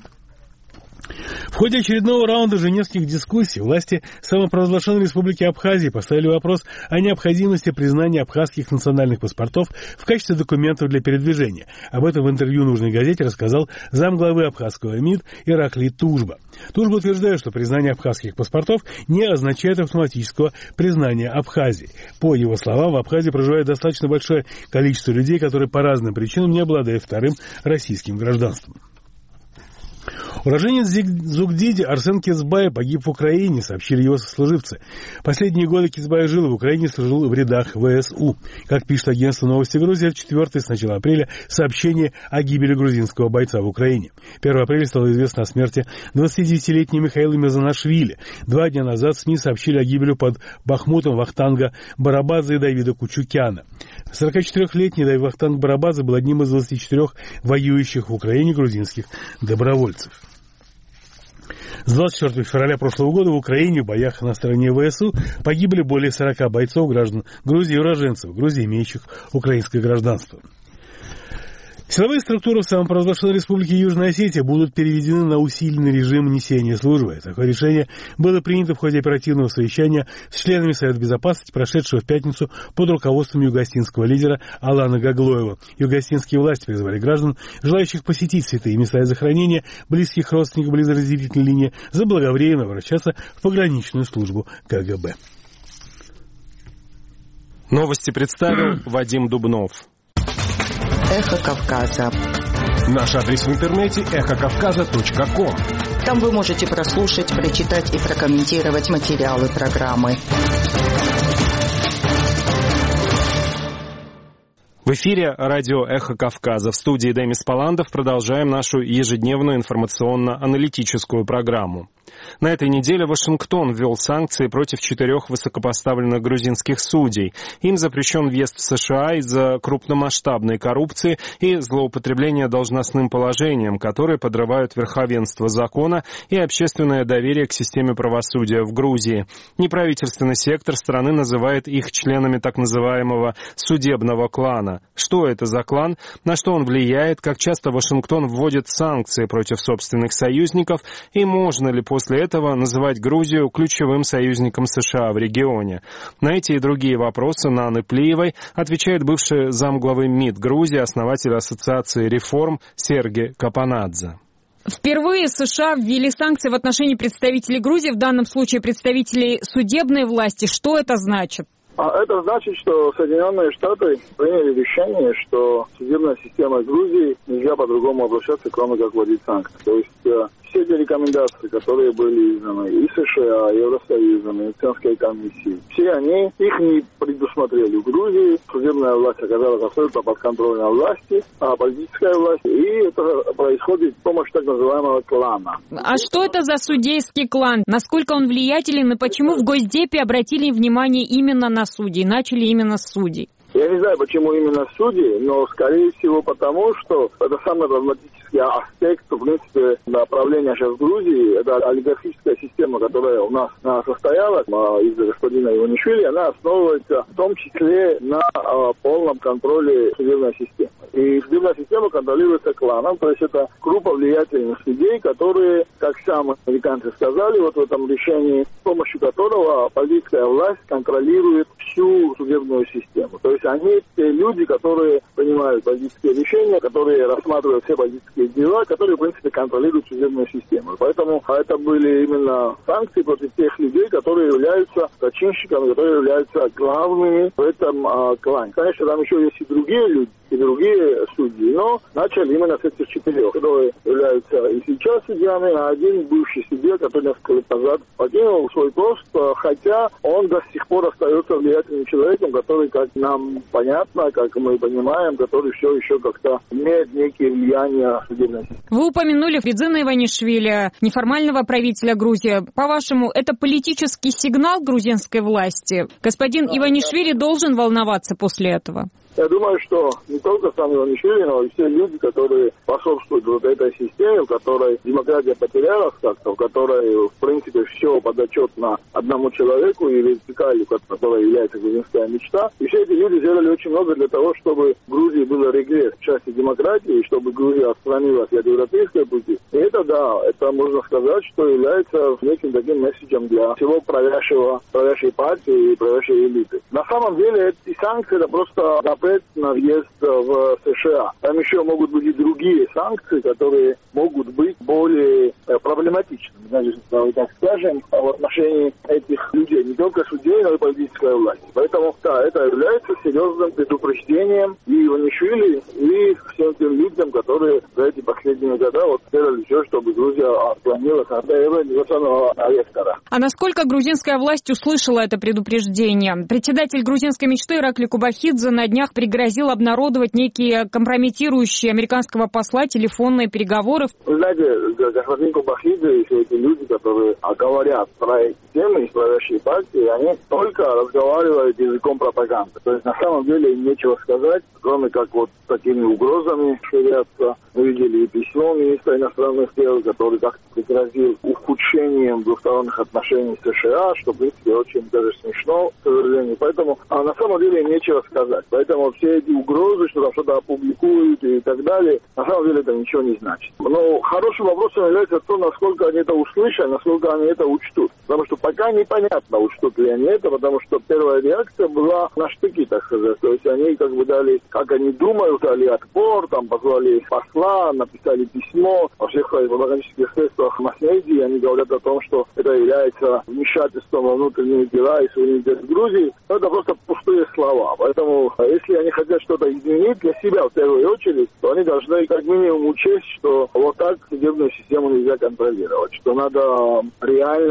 В ходе очередного раунда женевских дискуссий власти самопровозглашенной республики Абхазии поставили вопрос о необходимости признания абхазских национальных паспортов в качестве документов для передвижения. Об этом в интервью нужной газете рассказал замглавы абхазского МИД Ираклий Тужба. Тужба утверждает, что признание абхазских паспортов не означает автоматического признания Абхазии. По его словам, в Абхазии проживает достаточно большое количество людей, которые по разным причинам не обладают вторым российским гражданством. Уроженец Зугдиди Арсен Кецбай погиб в Украине, сообщили его сослуживцы. Последние годы Кецбай жил в Украине, служил в рядах ВСУ. Как пишет агентство «Новости Грузии», это 4-е с начала апреля сообщение о гибели грузинского бойца в Украине. 1 апреля стало известно о смерти 29-летнего Михаила Мезанашвили. 2 дня назад СМИ сообщили о гибели под Бахмутом Вахтанга Барабадзе и Давида Кучукяна. 44-летний Давид Вахтанг Барабадзе был одним из 24 воюющих в Украине грузинских добровольцев. С 24 февраля прошлого года в Украине в боях на стороне ВСУ погибли более 40 бойцов, граждан Грузии и уроженцев Грузии, имеющих украинское гражданство. Силовые структуры в самопровозглашенной республике Южная Осетия будут переведены на усиленный режим несения службы. Такое решение было принято в ходе оперативного совещания с членами Совета Безопасности, прошедшего в пятницу под руководством югоостинского лидера Алана Гаглоева. Югоостинские власти призвали граждан, желающих посетить святые места и захоронения близких родственников близ разделительной линии, заблаговременно обращаться в пограничную службу КГБ. Новости представил Вадим Дубнов. Эхо Кавказа. Наш адрес в интернете эхокавказа.ком. Там вы можете прослушать, прочитать и прокомментировать материалы программы. В эфире радио «Эхо Кавказа». В студии Демис Паландов продолжаем нашу ежедневную информационно-аналитическую программу. На этой неделе Вашингтон ввел санкции против 4 высокопоставленных грузинских судей. Им запрещен въезд в США из-за крупномасштабной коррупции и злоупотребления должностным положением, которые подрывают верховенство закона и общественное доверие к системе правосудия в Грузии. Неправительственный сектор страны называет их членами так называемого судебного клана. Что это за клан, на что он влияет, как часто Вашингтон вводит санкции против собственных союзников и можно ли после этого называть Грузию ключевым союзником США в регионе? На эти и другие вопросы Наны Плиевой отвечает бывший замглавы МИД Грузии, основатель Ассоциации реформ Серги Капанадзе. Впервые США ввели санкции в отношении представителей Грузии, в данном случае представителей судебной власти. Что это значит? Это значит, что Соединенные Штаты приняли решение, что судебная система Грузии нельзя по-другому обращаться, кроме как вводить санкции. То есть все эти рекомендации, которые были изданы и США, и Евросоюзом, и Венецианской комиссией, все они, их не предусмотрели в Грузии. Судебная власть оказалась абсолютно подконтрольной власти, а политическая власть, и это происходит с помощью так называемого клана. А что это за судейский клан? Насколько он влиятелен и почему в Госдепе обратили внимание именно на судей, начали именно с судей? Я не знаю, почему именно судьи, но, скорее всего, потому что это самый проблематический аспект, в принципе, направления сейчас в Грузии. Это олигархическая система, которая у нас состоялась из-за господина Иванишвили, она основывается в том числе на полном контроле судебной системы. И судебная система контролируется кланом, то есть это группа влиятельных людей, которые, как сами американцы сказали, вот в этом решении, с помощью которого политическая власть контролирует всю судебную систему. То есть они те люди, которые принимают политические решения, которые рассматривают все политические дела, которые, в принципе, контролируют судебную систему. Поэтому это были именно санкции против тех людей, которые являются зачинщиками, которые являются главными в этом клане. Конечно, там еще есть и другие люди, и другие судьи, но начали именно с этих 4, которые являются и сейчас судьями, а один бывший судья, который несколько лет назад покинул свой пост, хотя он до сих пор остается влиятельным человеком, который, как нам понятно, как мы понимаем, который все еще как-то имеет некие влияния судебной системы. Вы упомянули Фридзина Иванишвили, неформального правителя Грузии. По-вашему, это политический сигнал грузинской власти? Господин Иванишвили должен волноваться после этого? Я думаю, что не только сам Иванишвили, но и все люди, которые способствуют вот этой системе, в которой демократия потерялась как-то, в которой, в принципе, все подотчетно одному человеку и вертикали, которая является грузинская мечта. И все эти люди сделали очень много для того, чтобы в Грузии был регресс в части демократии, и чтобы Грузия отстранилась от европейской пути. И это, да, это можно сказать, что является неким таким месседжем для всего правящей партии и правящей элиты. На самом деле, эти санкции, это просто запрет на въезд в США. Там еще могут быть и другие санкции, которые могут быть более проблематичными, даже, так скажем, в отношении этих людей, не только судей, но и политической власти. Поэтому, да, это является серьезным предупреждением и Иванишвили, и всем тем людям, которые за эти последние годы сделали все, чтобы Грузия отклонилась от этого незаконного вектора. А насколько грузинская власть услышала это предупреждение? Председатель грузинской мечты Иракли Кубахидзе на днях пригрозил обнародовать некие компрометирующие американского посла телефонные переговоры. Вы знаете, господин Кубахидзе и все эти люди, которые говорят про эти темы из правящей партии, они только разговаривают языком пропаганды. То есть на самом деле им нечего сказать, кроме как вот такими угрозами ширятся. Мы видели и письмо министра иностранных дел, который как-то пригрозил ухудшением двусторонних отношений с США, что, в принципе, очень даже смешно, к сожалению. Поэтому на самом деле им нечего сказать. Поэтому все эти угрозы, что там что-то опубликуют и так далее, на самом деле это ничего не значит. Но хорошим вопросом является то, насколько они это услышат, насколько они это учтут. Потому что пока непонятно, учтут ли они это, потому что первая реакция была на штыки, так сказать. То есть они как бы дали, как они думают, дали отпор, там позвали посла, написали письмо во всех пропагандических средствах масс-медиа. Они говорят о том, что это является вмешательством во внутренние дела и суверенитет Грузии. Но это просто пустые слова. Поэтому, если они хотят что-то изменить для себя в первую очередь, то они должны как минимум учесть, что вот так судебную систему нельзя контролировать, что надо реально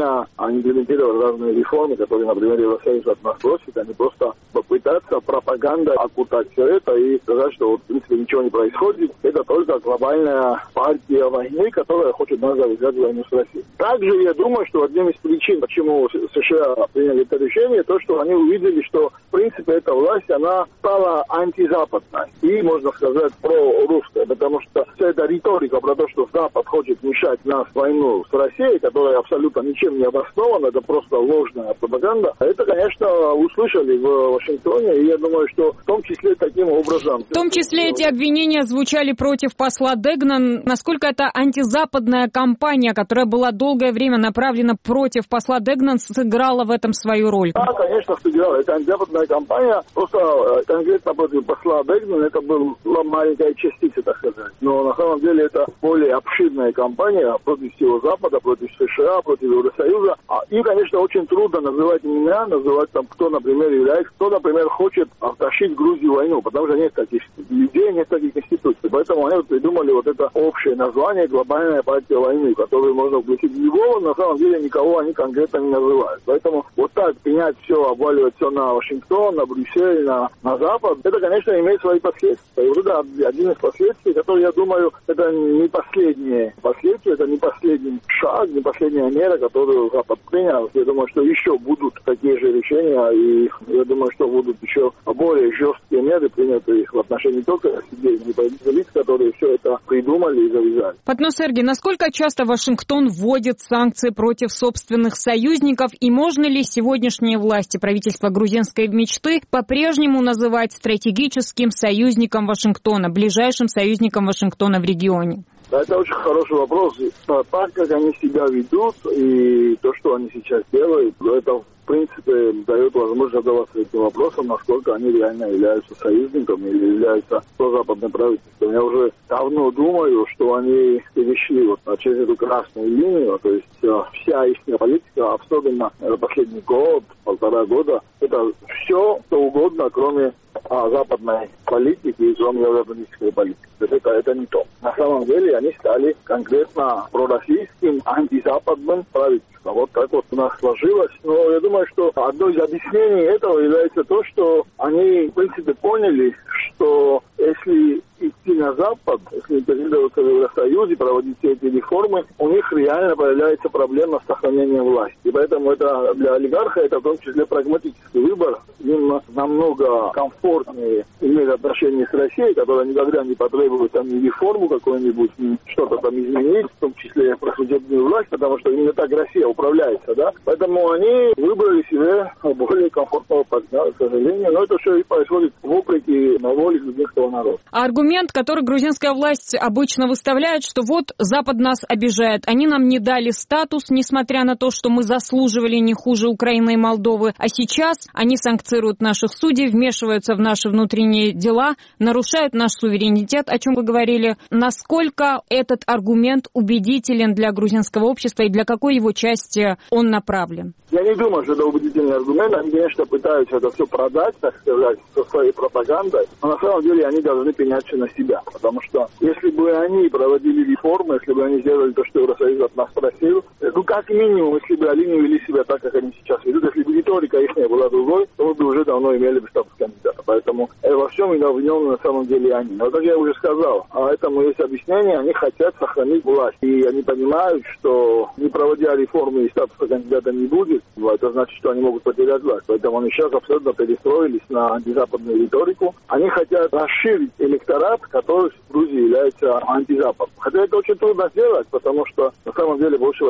имплементировать разные реформы, которые, например, Евросоюз от нас просит, они просто попытаться пропагандой окутать все это и сказать, что вот, в принципе, ничего не происходит. Это только глобальная партия войны, которая хочет нас завязать войну с Россией. Также я думаю, что одним из причин, почему США приняли это решение, то, что они увидели, что, в принципе, эта власть, она стала антизападной и, можно сказать, прорусской, потому что вся эта риторика про то, что Запад хочет мешать нас в войну с Россией, которая абсолютно ничем не обоснована, это просто ложная пропаганда, это, конечно, услышали в Вашингтоне, и я думаю, что в том числе таким образом... В том числе эти обвинения звучали против посла Дегна. Насколько это антизападная кампания, которая была долгое время направлена против посла Дегна, сыграла в этом свою роль? Да, конечно, сыграла. Это антизападная кампания, просто конкретно против посла Дегна, это была маленькая частица, так сказать. Но на самом деле это более обширная кампания против всего Запада, против США, против Евросоюза. И, конечно, очень трудно называть меня, называть там, кто, например, является, кто, например, хочет втащить Грузию в войну, потому что нет таких людей, нет таких институций. Поэтому они придумали вот это общее название «Глобальная партия войны», которую можно включить в любого, на самом деле никого они конкретно не называют. Поэтому вот так пенять все, обваливать все на Вашингтон, на Брюссель, на Запад, это, конечно, имеет свои последствия. И вот это один из последствий, который, я думаю, это не последнее последствие, это не последний шаг, не последняя мера, которую Запад принял. Я думаю, что еще будут такие же решения, и я думаю, что будут еще более жесткие меры приняты в отношении не только людей, но и лиц, которые все это придумали и завязали. Патно Сергей, насколько часто Вашингтон вводит санкции против собственных союзников, и можно ли сегодняшние власти правительства грузинской мечты по-прежнему называть стратегическим союзником Вашингтона, ближайшим союзником Вашингтона в регионе? Да, это очень хороший вопрос. Так, как они себя ведут и то, что они сейчас делают, это, в принципе, дает возможность задаваться этим вопросом, насколько они реально являются союзниками или являются прозападным правительством. Я уже давно думаю, что они перешли вот через эту красную линию, то есть вся их политика, особенно последний год, полтора года, это все, что угодно, кроме западной политики и кроме европейской политики. Это не то. На самом деле они стали конкретно пророссийским, антизападным правительством. Вот так вот у нас сложилось. Но я думаю, что одно из объяснений этого является то, что они, в принципе, поняли, что если идти на Запад, если интегрироваться в Евросоюзе, проводить все эти реформы, у них реально появляется проблема с сохранением власти. И поэтому это для олигарха это в том числе прагматический выбор. Им намного комфортнее иметь отношения с Россией, которая никогда не потребует там ни реформу какую-нибудь, ни что-то там изменить, в том числе про судебную власть, потому что именно так Россия управляется, да. Поэтому они выбрали себе более комфортного партнера, к сожалению. Но это все и происходит вопреки воле грузинского народа. Аргумент, который грузинская власть обычно выставляет, что вот Запад нас обижает, они нам не дали статус, несмотря на то, что мы заслуживали не хуже Украины и Молдовы, а сейчас они санкцируют наших судей, вмешиваются в наши внутренние дела, нарушают наш суверенитет, о чем вы говорили. Насколько этот аргумент убедителен для грузинского общества и для какой его части он направлен? Я не думаю, что это убедительный аргумент. Они, конечно, пытаются это все продать, так сказать, со своей пропагандой, но на самом деле они должны пенять все на себя. Потому что если бы они проводили реформы, если бы они сделали то, что Евросоюз от нас просил, ну, как минимум, если бы они вели себя так, как они сейчас ведут, если бы риторика их не была другой, то мы бы уже давно имели бы статус кандидата. Поэтому во всем виновны на самом деле они. Но, как я уже сказал, этому есть объяснение, они хотят сохранить власть. И они понимают, что не проводя реформы и статуса кандидата не будет, это значит, что они могут потерять власть. Поэтому они сейчас абсолютно перестроились на антизападную риторику. Они хотят расширить электорат, который в Грузии является антизападным. Хотя это очень трудно сделать, потому что на самом деле больше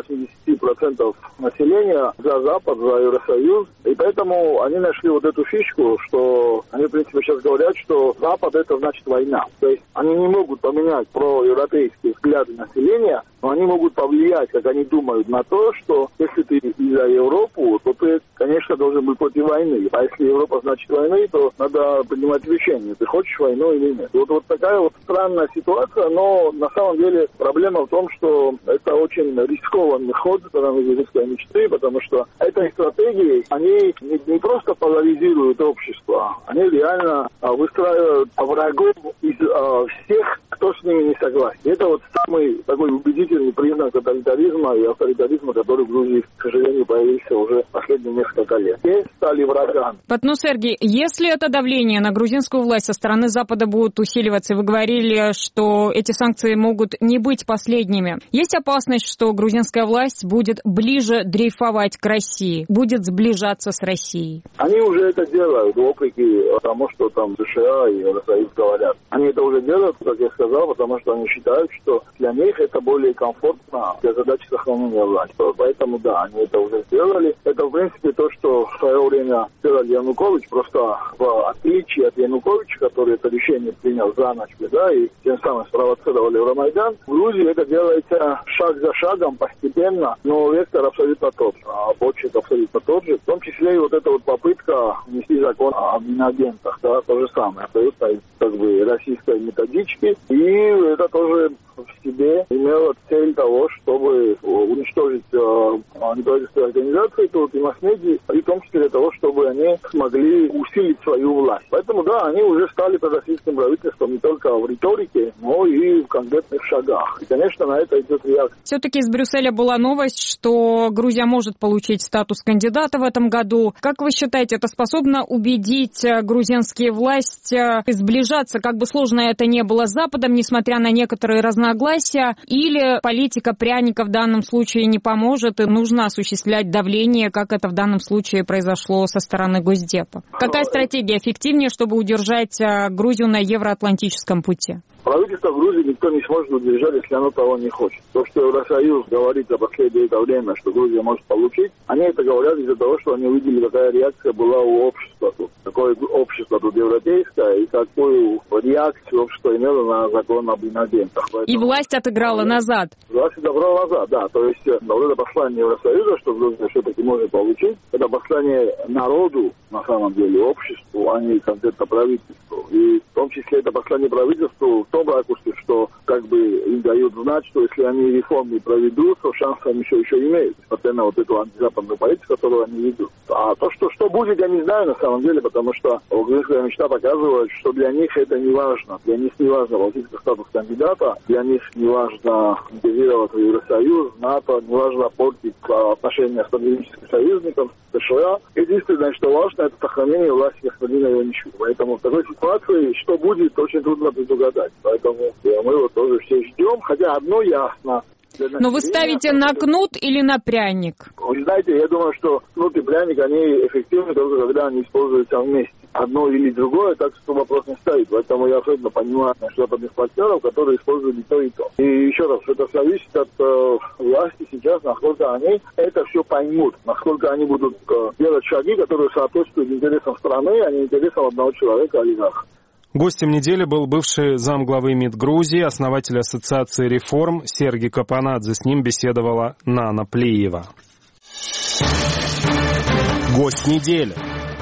80% населения за Запад, за Евросоюз. И поэтому они нашли вот эту фишку, что они, в принципе, сейчас говорят, что Запад это значит война. То есть они не могут поменять проевропейские взгляды населения, но они могут повлиять, как они думают, на то, что если ты за Европу, то ты конечно, должен быть против войны. А если Европа значит войны, то надо принимать решение, ты хочешь войну или нет. Вот такая вот странная ситуация, но на самом деле проблема в том, что это очень рискованный ход российской мечты, потому что этой стратегией они не просто поляризируют общество, они реально выстраивают врагов из всех, кто с ними не согласен. Это вот самый такой убедительный признак тоталитаризма и авторитаризма, который в Грузии, к сожалению, появился уже последние несколько лет. Все стали врагами. Ну, Сергей, если это давление на грузинскую власть со стороны Запада будет усиливаться, вы говорили, что эти санкции могут не быть последними, есть опасность, что грузинская власть будет ближе дрейфовать к России, будет сближаться с Россией? Они уже это делают, вопреки тому, что там США и Евросоюз говорят. Они это уже делают, как я сказал, потому что они считают, что для них это более комфортно для задачи сохранения власти. Поэтому, да, они это уже сделали. Это, в принципе, то, что в свое время сделал Янукович, просто в отличие от Януковича, который это решение принял за ночь, да, и тем самым спровоцировали Евромайдан. В Грузии это делается шаг за шагом, постепенно, но вектор абсолютно тот же, а почерк абсолютно тот же. В том числе и вот эта вот попытка внести закон об иноагентах, да, то же самое, абсолютно как бы российской методички. И это тоже в себе имело цель того, чтобы уничтожить неправительственные организации, тут и масс-медиа, и в том числе для того, чтобы они смогли усилить свою власть. Поэтому, да, они уже стали под российским правительством не только в риторике, но и в конкретных шагах. И, конечно, на это идет реакция. Все-таки из Брюсселя была новость, что Грузия может получить статус кандидата в этом году. Как вы считаете, это способно убедить грузинские власти сближаться, как бы сложно это ни было, с Западом, несмотря на некоторые разногласия, или политика пряника в данном случае не поможет и нужно осуществлять давление, как это в данном случае произошло со стороны Госдепа? Какая стратегия эффективнее, чтобы удержать Грузию на евроатлантическом пути? Правительство Грузии никто не сможет удержать, если оно того не хочет. То, что Евросоюз говорит за последнее это время, что Грузия может получить, они это говорят из-за того, что они увидели, какая реакция была у общества тут. Какое общество тут европейское и какую реакцию общество имело на закон об инагентах. Поэтому... И власть отыграла назад. Власть отыграла назад, да. То есть вот это послание Евросоюза, что Грузия все-таки может получить, это послание народу, на самом деле, обществу, а не конкретно правительству. И в том числе это послание правительству в том ракурсе, что как бы им дают знать, что если они реформы проведут, то шансы они еще имеют, несмотря на вот эту антизападную политику, которую они ведут. А то, что будет, я не знаю на самом деле, потому что грузинская мечта показывает, что для них это не важно. Для них не важно получить статус кандидата, для них не важно интегрироваться в Евросоюз, НАТО, не важно портить отношения с стратегическим союзником, США. Единственное, что важно, это сохранение власти господина Иваничука. Поэтому в такой ситуации, что будет, очень трудно предугадать. Поэтому мы вот тоже все ждем, хотя одно ясно. Но вы ставите на кнут или на пряник? Вы знаете, я думаю, что кнут и пряник, они эффективны только когда они используются вместе. Одно или другое, так что вопрос не стоит. Поэтому я абсолютно понимаю западных партнеров, которые используют и то, и то. И еще раз, это зависит от власти сейчас, насколько они это все поймут, насколько они будут делать шаги, которые соответствуют интересам страны, а не интересам одного человека, олигарха. Гостем недели был бывший замглавы МИД Грузии, основатель Ассоциации реформ Сергей Капанадзе. С ним беседовала Нана Плиева. Гость недели.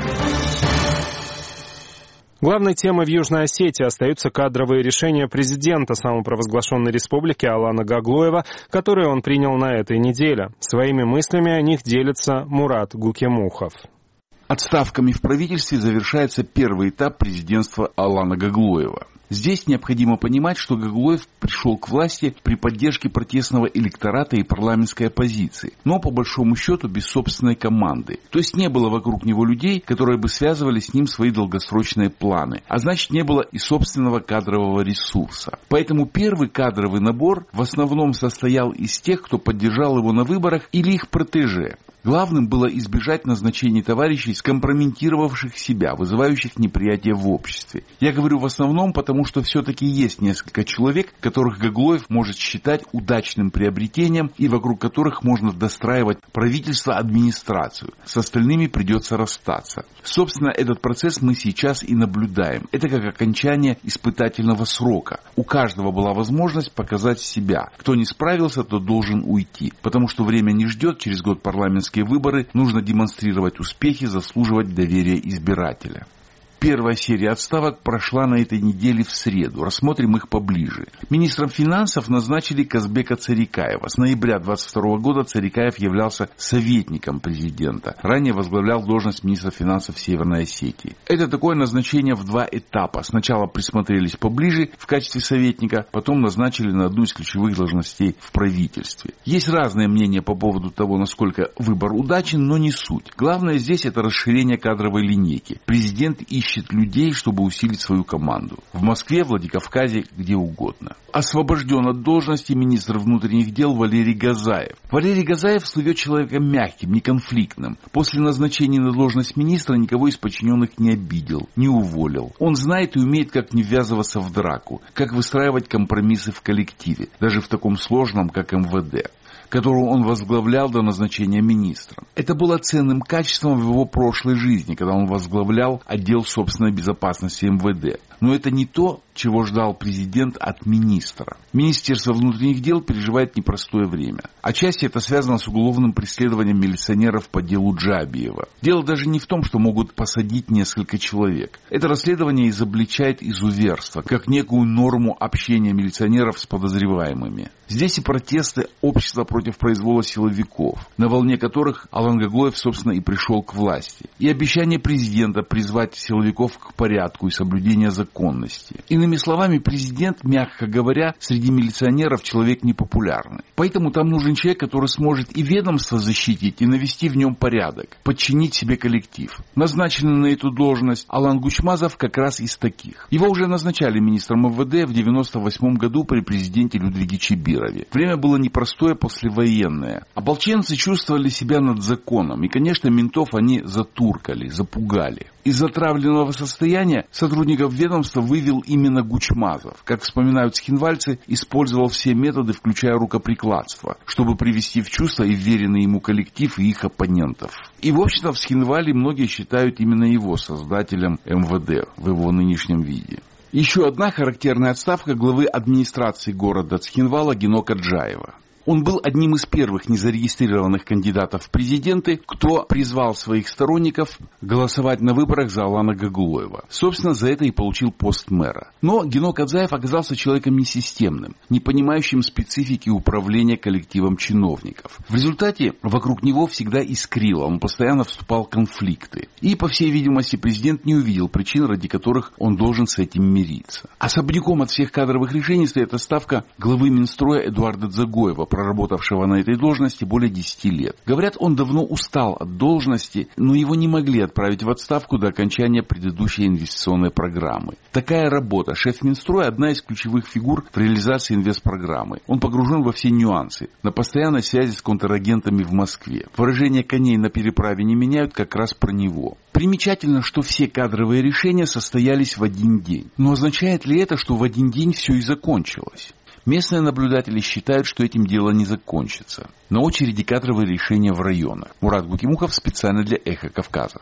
Главной темой в Южной Осетии остаются кадровые решения президента самопровозглашенной республики Алана Гаглоева, которые он принял на этой неделе. Своими мыслями о них делится Мурат Гукемухов. Отставками в правительстве завершается первый этап президентства Алана Гаглоева. Здесь необходимо понимать, что Гаглоев пришел к власти при поддержке протестного электората и парламентской оппозиции, но по большому счету без собственной команды. То есть не было вокруг него людей, которые бы связывали с ним свои долгосрочные планы, а значит не было и собственного кадрового ресурса. Поэтому первый кадровый набор в основном состоял из тех, кто поддержал его на выборах или их протеже. Главным было избежать назначений товарищей, скомпрометировавших себя, вызывающих неприятие в обществе. Я говорю в основном, потому что все-таки есть несколько человек, которых Гаглоев может считать удачным приобретением и вокруг которых можно достраивать правительство, администрацию. С остальными придется расстаться. Собственно, этот процесс мы сейчас и наблюдаем. Это как окончание испытательного срока. У каждого была возможность показать себя. Кто не справился, тот должен уйти. Потому что время не ждет, через год парламентские президентские выборы нужно демонстрировать успехи, заслуживать доверия избирателя. Первая серия отставок прошла на этой неделе в среду. Рассмотрим их поближе. Министром финансов назначили Казбека Царикаева. С ноября 2022 года Царикаев являлся советником президента. Ранее возглавлял должность министра финансов Северной Осетии. Это такое назначение в 2 этапа. Сначала присмотрелись поближе в качестве советника, потом назначили на одну из ключевых должностей в правительстве. Есть разные мнения по поводу того, насколько выбор удачен, но не суть. Главное здесь это расширение кадровой линейки. Президент ищет людей, чтобы усилить свою команду. В Москве, Владикавказе, где угодно. Освобожден от должности министр внутренних дел Валерий Газаев. Валерий Газаев слывет человеком мягким, неконфликтным. После назначения на должность министра никого из подчиненных не обидел, не уволил. Он знает и умеет, как не ввязываться в драку, как выстраивать компромиссы в коллективе, даже в таком сложном, как МВД, которую он возглавлял до назначения министром. Это было ценным качеством в его прошлой жизни, когда он возглавлял отдел собственной безопасности МВД. Но это не то, чего ждал президент от министра. Министерство внутренних дел переживает непростое время. Отчасти это связано с уголовным преследованием милиционеров по делу Джабиева. Дело даже не в том, что могут посадить несколько человек. Это расследование изобличает изуверство, как некую норму общения милиционеров с подозреваемыми. Здесь и протесты общества против произвола силовиков, на волне которых Алан Гаглоев, собственно, и пришел к власти. И обещание президента призвать силовиков к порядку и соблюдению законности. Иными словами, президент, мягко говоря, среди милиционеров человек непопулярный. Поэтому там нужен человек, который сможет и ведомство защитить, и навести в нем порядок, подчинить себе коллектив. Назначенный на эту должность Алан Гучмазов как раз из таких. Его уже назначали министром МВД в 1998 году при президенте Людвиге Чибирове. Время было непростое, послевоенное. Ополченцы чувствовали себя над законом, и, конечно, ментов они затуркали, запугали. Из отравленного состояния сотрудников ведомства вывел именно Гучмазов. Как вспоминают схинвальцы, использовал все методы, включая рукоприкладство, чтобы привести в чувство и вверенный ему коллектив и их оппонентов. И, в общем-то, в Схинвале многие считают именно его создателем МВД в его нынешнем виде. Еще одна характерная отставка главы администрации города Цхинвала Генока Джаева. Он был одним из первых незарегистрированных кандидатов в президенты, кто призвал своих сторонников голосовать на выборах за Алана Гаглоева. Собственно, за это и получил пост мэра. Но Генок Адзаев оказался человеком несистемным, не понимающим специфики управления коллективом чиновников. В результате вокруг него всегда искрило, он постоянно вступал в конфликты. И, по всей видимости, президент не увидел причин, ради которых он должен с этим мириться. Особняком от всех кадровых решений стоит отставка главы Минстроя Эдуарда Дзагоева, проработавшего на этой должности более 10 лет. Говорят, он давно устал от должности, но его не могли отправить в отставку до окончания предыдущей инвестиционной программы. Такая работа. Шеф Минстроя – одна из ключевых фигур в реализации инвестпрограммы. Он погружен во все нюансы, на постоянной связи с контрагентами в Москве. Выражение коней на переправе не меняют как раз про него. Примечательно, что все кадровые решения состоялись в один день. Но означает ли это, что в один день все и закончилось? Местные наблюдатели считают, что этим дело не закончится. На очереди кадровые решения в районах. Мурат Гукимухов специально для «Эхо Кавказа».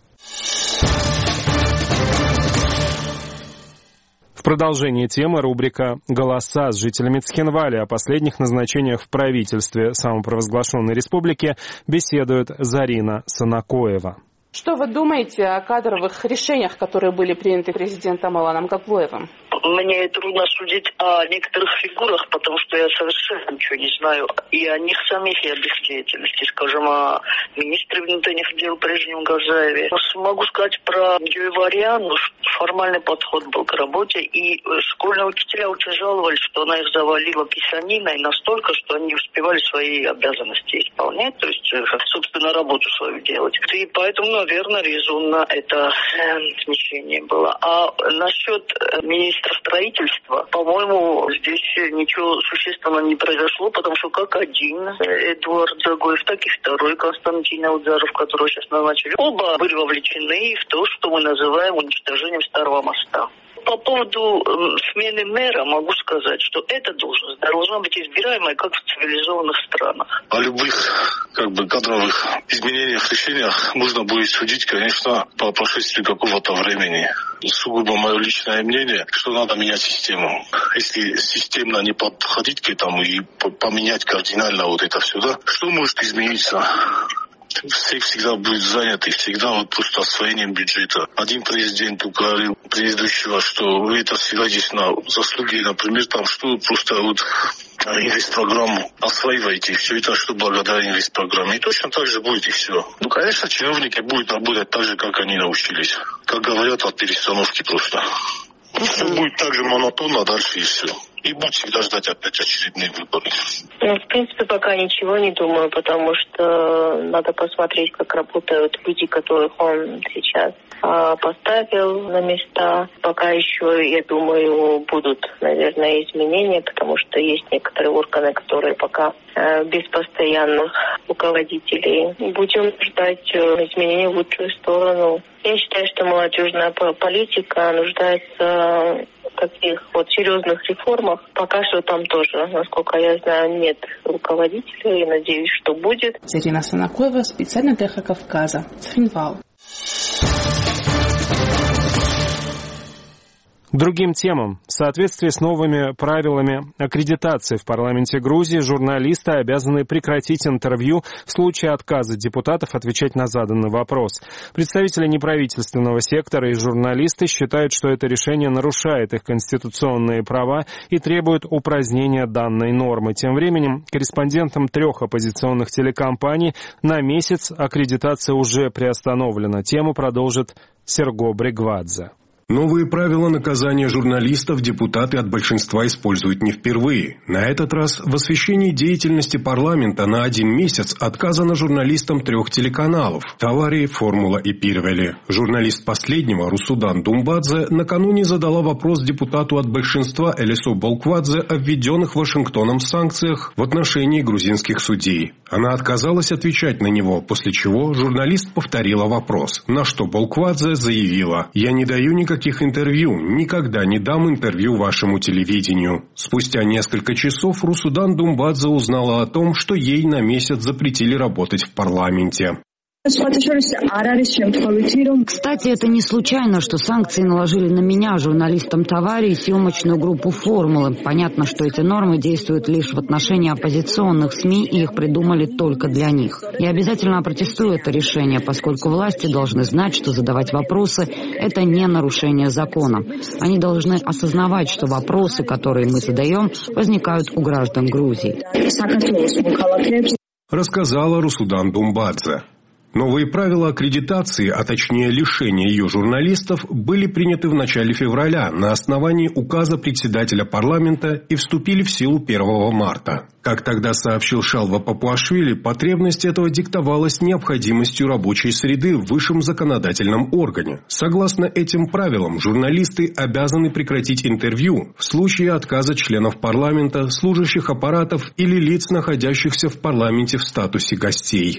В продолжении темы рубрика «Голоса» с жителями Цхинваля о последних назначениях в правительстве самопровозглашенной республики беседует Зарина Санакоева. Что вы думаете о кадровых решениях, которые были приняты президентом Аланом Гаглоевым? Мне трудно судить о некоторых фигурах, потому что я совершенно ничего не знаю и о них самих, и об их деятельности. Скажем, о министре внутренних дел прежнем Газаеве. Могу сказать про Гееваряну, формальный подход был к работе, и школьные учителя очень жаловались, что она их завалила писаниной настолько, что они не успевали свои обязанности исполнять, то есть, собственно, работу свою делать. И поэтому, наверное, резонно это смещение было. А насчет министра строительства, по-моему, здесь ничего существенного не произошло, потому что как один Эдуард Дзагоев, так и второй Константин Алдзаров, которого сейчас назначили, оба были вовлечены в то, что мы называем уничтожением старого моста. По поводу смены мэра могу сказать, что эта должность должна быть избираемой, как в цивилизованных странах. О любых кадровых изменениях, решениях можно будет судить, конечно, по прошествии какого-то времени. Сугубо мое личное мнение, что надо менять систему. Если системно не подходить к этому и поменять кардинально вот это все, да, что может измениться? все всегда будут заняты, всегда вот просто освоением бюджета. Один президент говорил предыдущего, что это всегда здесь на заслуги, например, там что просто вот инвестпрограмму осваиваете, и все это, что благодаря инвестпрограмме. И точно так же будет, и все. Ну, конечно, чиновники будут работать так же, как они научились. Как говорят, от перестановки просто. Все будет так же монотонно дальше, и все. И будет всегда ждать опять очередные выборы. Ну, в принципе, пока ничего не думаю, потому что надо посмотреть, как работают люди, которых он сейчас поставил на места. Пока еще, я думаю, будут, наверное, изменения, потому что есть некоторые органы, которые пока без постоянных руководителей. Будем ждать изменений в лучшую сторону. Я считаю, что молодежная политика нуждается в таких вот серьезных реформах. Пока что там тоже, насколько я знаю, нет руководителя, и надеюсь, что будет. Ирина Санакоева, специально для Кавказа, Цхинвал. К другим темам. В соответствии с новыми правилами аккредитации в парламенте Грузии журналисты обязаны прекратить интервью в случае отказа депутатов отвечать на заданный вопрос. Представители неправительственного сектора и журналисты считают, что это решение нарушает их конституционные права и требует упразднения данной нормы. Тем временем корреспондентам 3 оппозиционных телекомпаний на месяц аккредитация уже приостановлена. Тему продолжит Серго Бригвадзе. Новые правила наказания журналистов депутаты от большинства используют не впервые. На этот раз в освещении деятельности парламента на 1 месяц отказано журналистам 3 телеканалов – Тавари, Формула и Пирвели. Журналист последнего, Русудан Думбадзе, накануне задала вопрос депутату от большинства Элису Болквадзе о введенных Вашингтоном санкциях в отношении грузинских судей. Она отказалась отвечать на него, после чего журналист повторила вопрос, на что Болквадзе заявила: «Я не даю никаких интервью, никогда не дам интервью вашему телевидению». Спустя несколько часов Русудан Думбадзе узнала о том, что ей на месяц запретили работать в парламенте. Кстати, это не случайно, что санкции наложили на меня, журналистам Тавари и съемочную группу «Формулы». Понятно, что эти нормы действуют лишь в отношении оппозиционных СМИ, и их придумали только для них. Я обязательно опротестую это решение, поскольку власти должны знать, что задавать вопросы – это не нарушение закона. Они должны осознавать, что вопросы, которые мы задаем, возникают у граждан Грузии. Рассказала Русудан Думбадзе. Новые правила аккредитации, а точнее лишения ее журналистов, были приняты в начале февраля на основании указа председателя парламента и вступили в силу 1 марта. Как тогда сообщил Шалва Папуашвили, потребность этого диктовалась необходимостью рабочей среды в высшем законодательном органе. Согласно этим правилам, журналисты обязаны прекратить интервью в случае отказа членов парламента, служащих аппаратов или лиц, находящихся в парламенте в статусе гостей.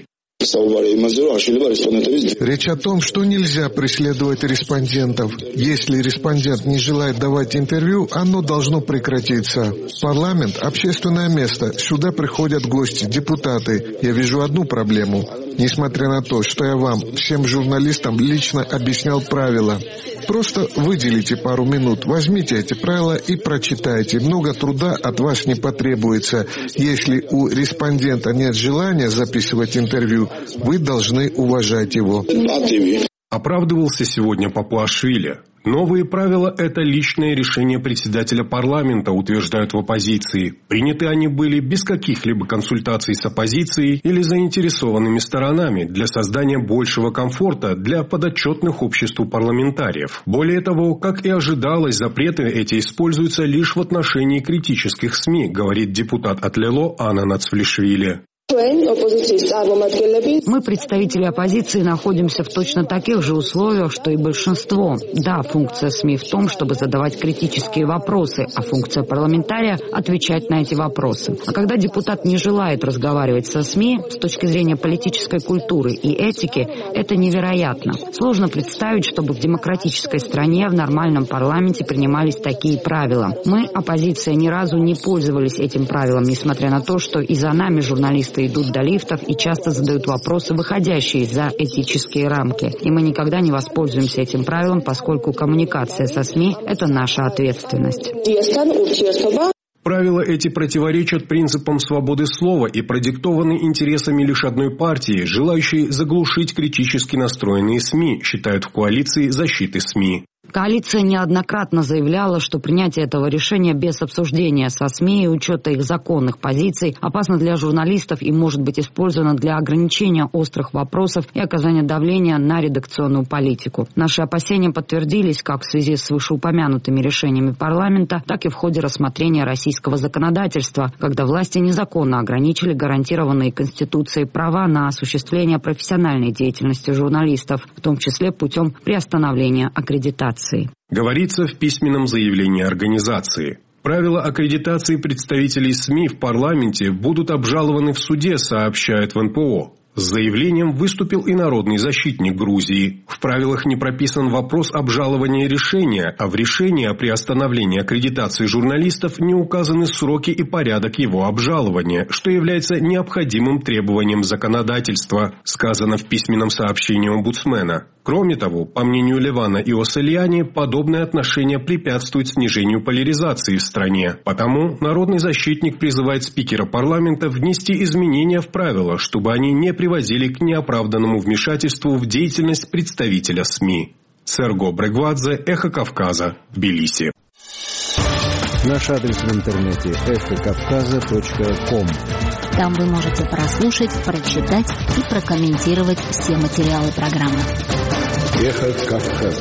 Речь о том, что нельзя преследовать респондентов. Если респондент не желает давать интервью, оно должно прекратиться. Парламент – общественное место. Сюда приходят гости, депутаты. Я вижу одну проблему. Несмотря на то, что я вам, всем журналистам, лично объяснял правила. Просто выделите пару минут, возьмите эти правила и прочитайте. Много труда от вас не потребуется. Если у респондента нет желания записывать интервью, вы должны уважать его. Оправдывался сегодня Папуашвили. Новые правила – это личное решение председателя парламента, утверждают в оппозиции. Приняты они были без каких-либо консультаций с оппозицией или заинтересованными сторонами для создания большего комфорта для подотчетных обществу парламентариев. Более того, как и ожидалось, запреты эти используются лишь в отношении критических СМИ, говорит депутат от Лело Анна Нацвлишвили. Мы, представители оппозиции, находимся в точно таких же условиях, что и большинство. Да, функция СМИ в том, чтобы задавать критические вопросы, а функция парламентария – отвечать на эти вопросы. А когда депутат не желает разговаривать со СМИ, с точки зрения политической культуры и этики, это невероятно. Сложно представить, чтобы в демократической стране, в нормальном парламенте принимались такие правила. Мы, оппозиция, ни разу не пользовались этим правилом, несмотря на то, что и за нами журналисты идут до лифтов и часто задают вопросы, выходящие за этические рамки. И мы никогда не воспользуемся этим правилом, поскольку коммуникация со СМИ – это наша ответственность. Правила эти противоречат принципам свободы слова и продиктованы интересами лишь одной партии, желающей заглушить критически настроенные СМИ, считают в коалиции защиты СМИ. Коалиция неоднократно заявляла, что принятие этого решения без обсуждения со СМИ и учета их законных позиций опасно для журналистов и может быть использовано для ограничения острых вопросов и оказания давления на редакционную политику. Наши опасения подтвердились как в связи с вышеупомянутыми решениями парламента, так и в ходе рассмотрения российского законодательства, когда власти незаконно ограничили гарантированные Конституцией права на осуществление профессиональной деятельности журналистов, в том числе путем приостановления аккредитации. Говорится в письменном заявлении организации. Правила аккредитации представителей СМИ в парламенте будут обжалованы в суде, сообщают в НПО. С заявлением выступил и народный защитник Грузии. В правилах не прописан вопрос обжалования решения, а в решении о приостановлении аккредитации журналистов не указаны сроки и порядок его обжалования, что является необходимым требованием законодательства, сказано в письменном сообщении омбудсмена. Кроме того, по мнению Левана и Осельяни, подобное отношение препятствует снижению поляризации в стране. Потому народный защитник призывает спикера парламента внести изменения в правила, чтобы они не приводили к неоправданному вмешательству в деятельность представителя СМИ. Серго Брегвадзе, Эхо Кавказа, Тбилиси. Наш адрес в интернете эхокавказа.ком. Там вы можете прослушать, прочитать и прокомментировать все материалы программы. Эхо Кавказа.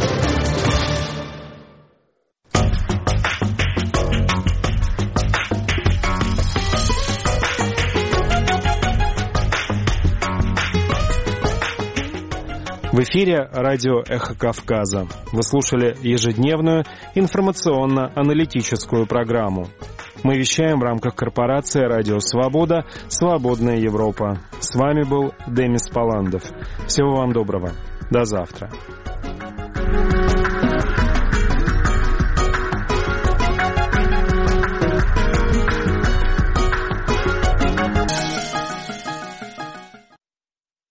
В эфире радио «Эхо Кавказа». Вы слушали ежедневную информационно-аналитическую программу. Мы вещаем в рамках корпорации «Радио Свобода. Свободная Европа». С вами был Демис Паландов. Всего вам доброго. До завтра.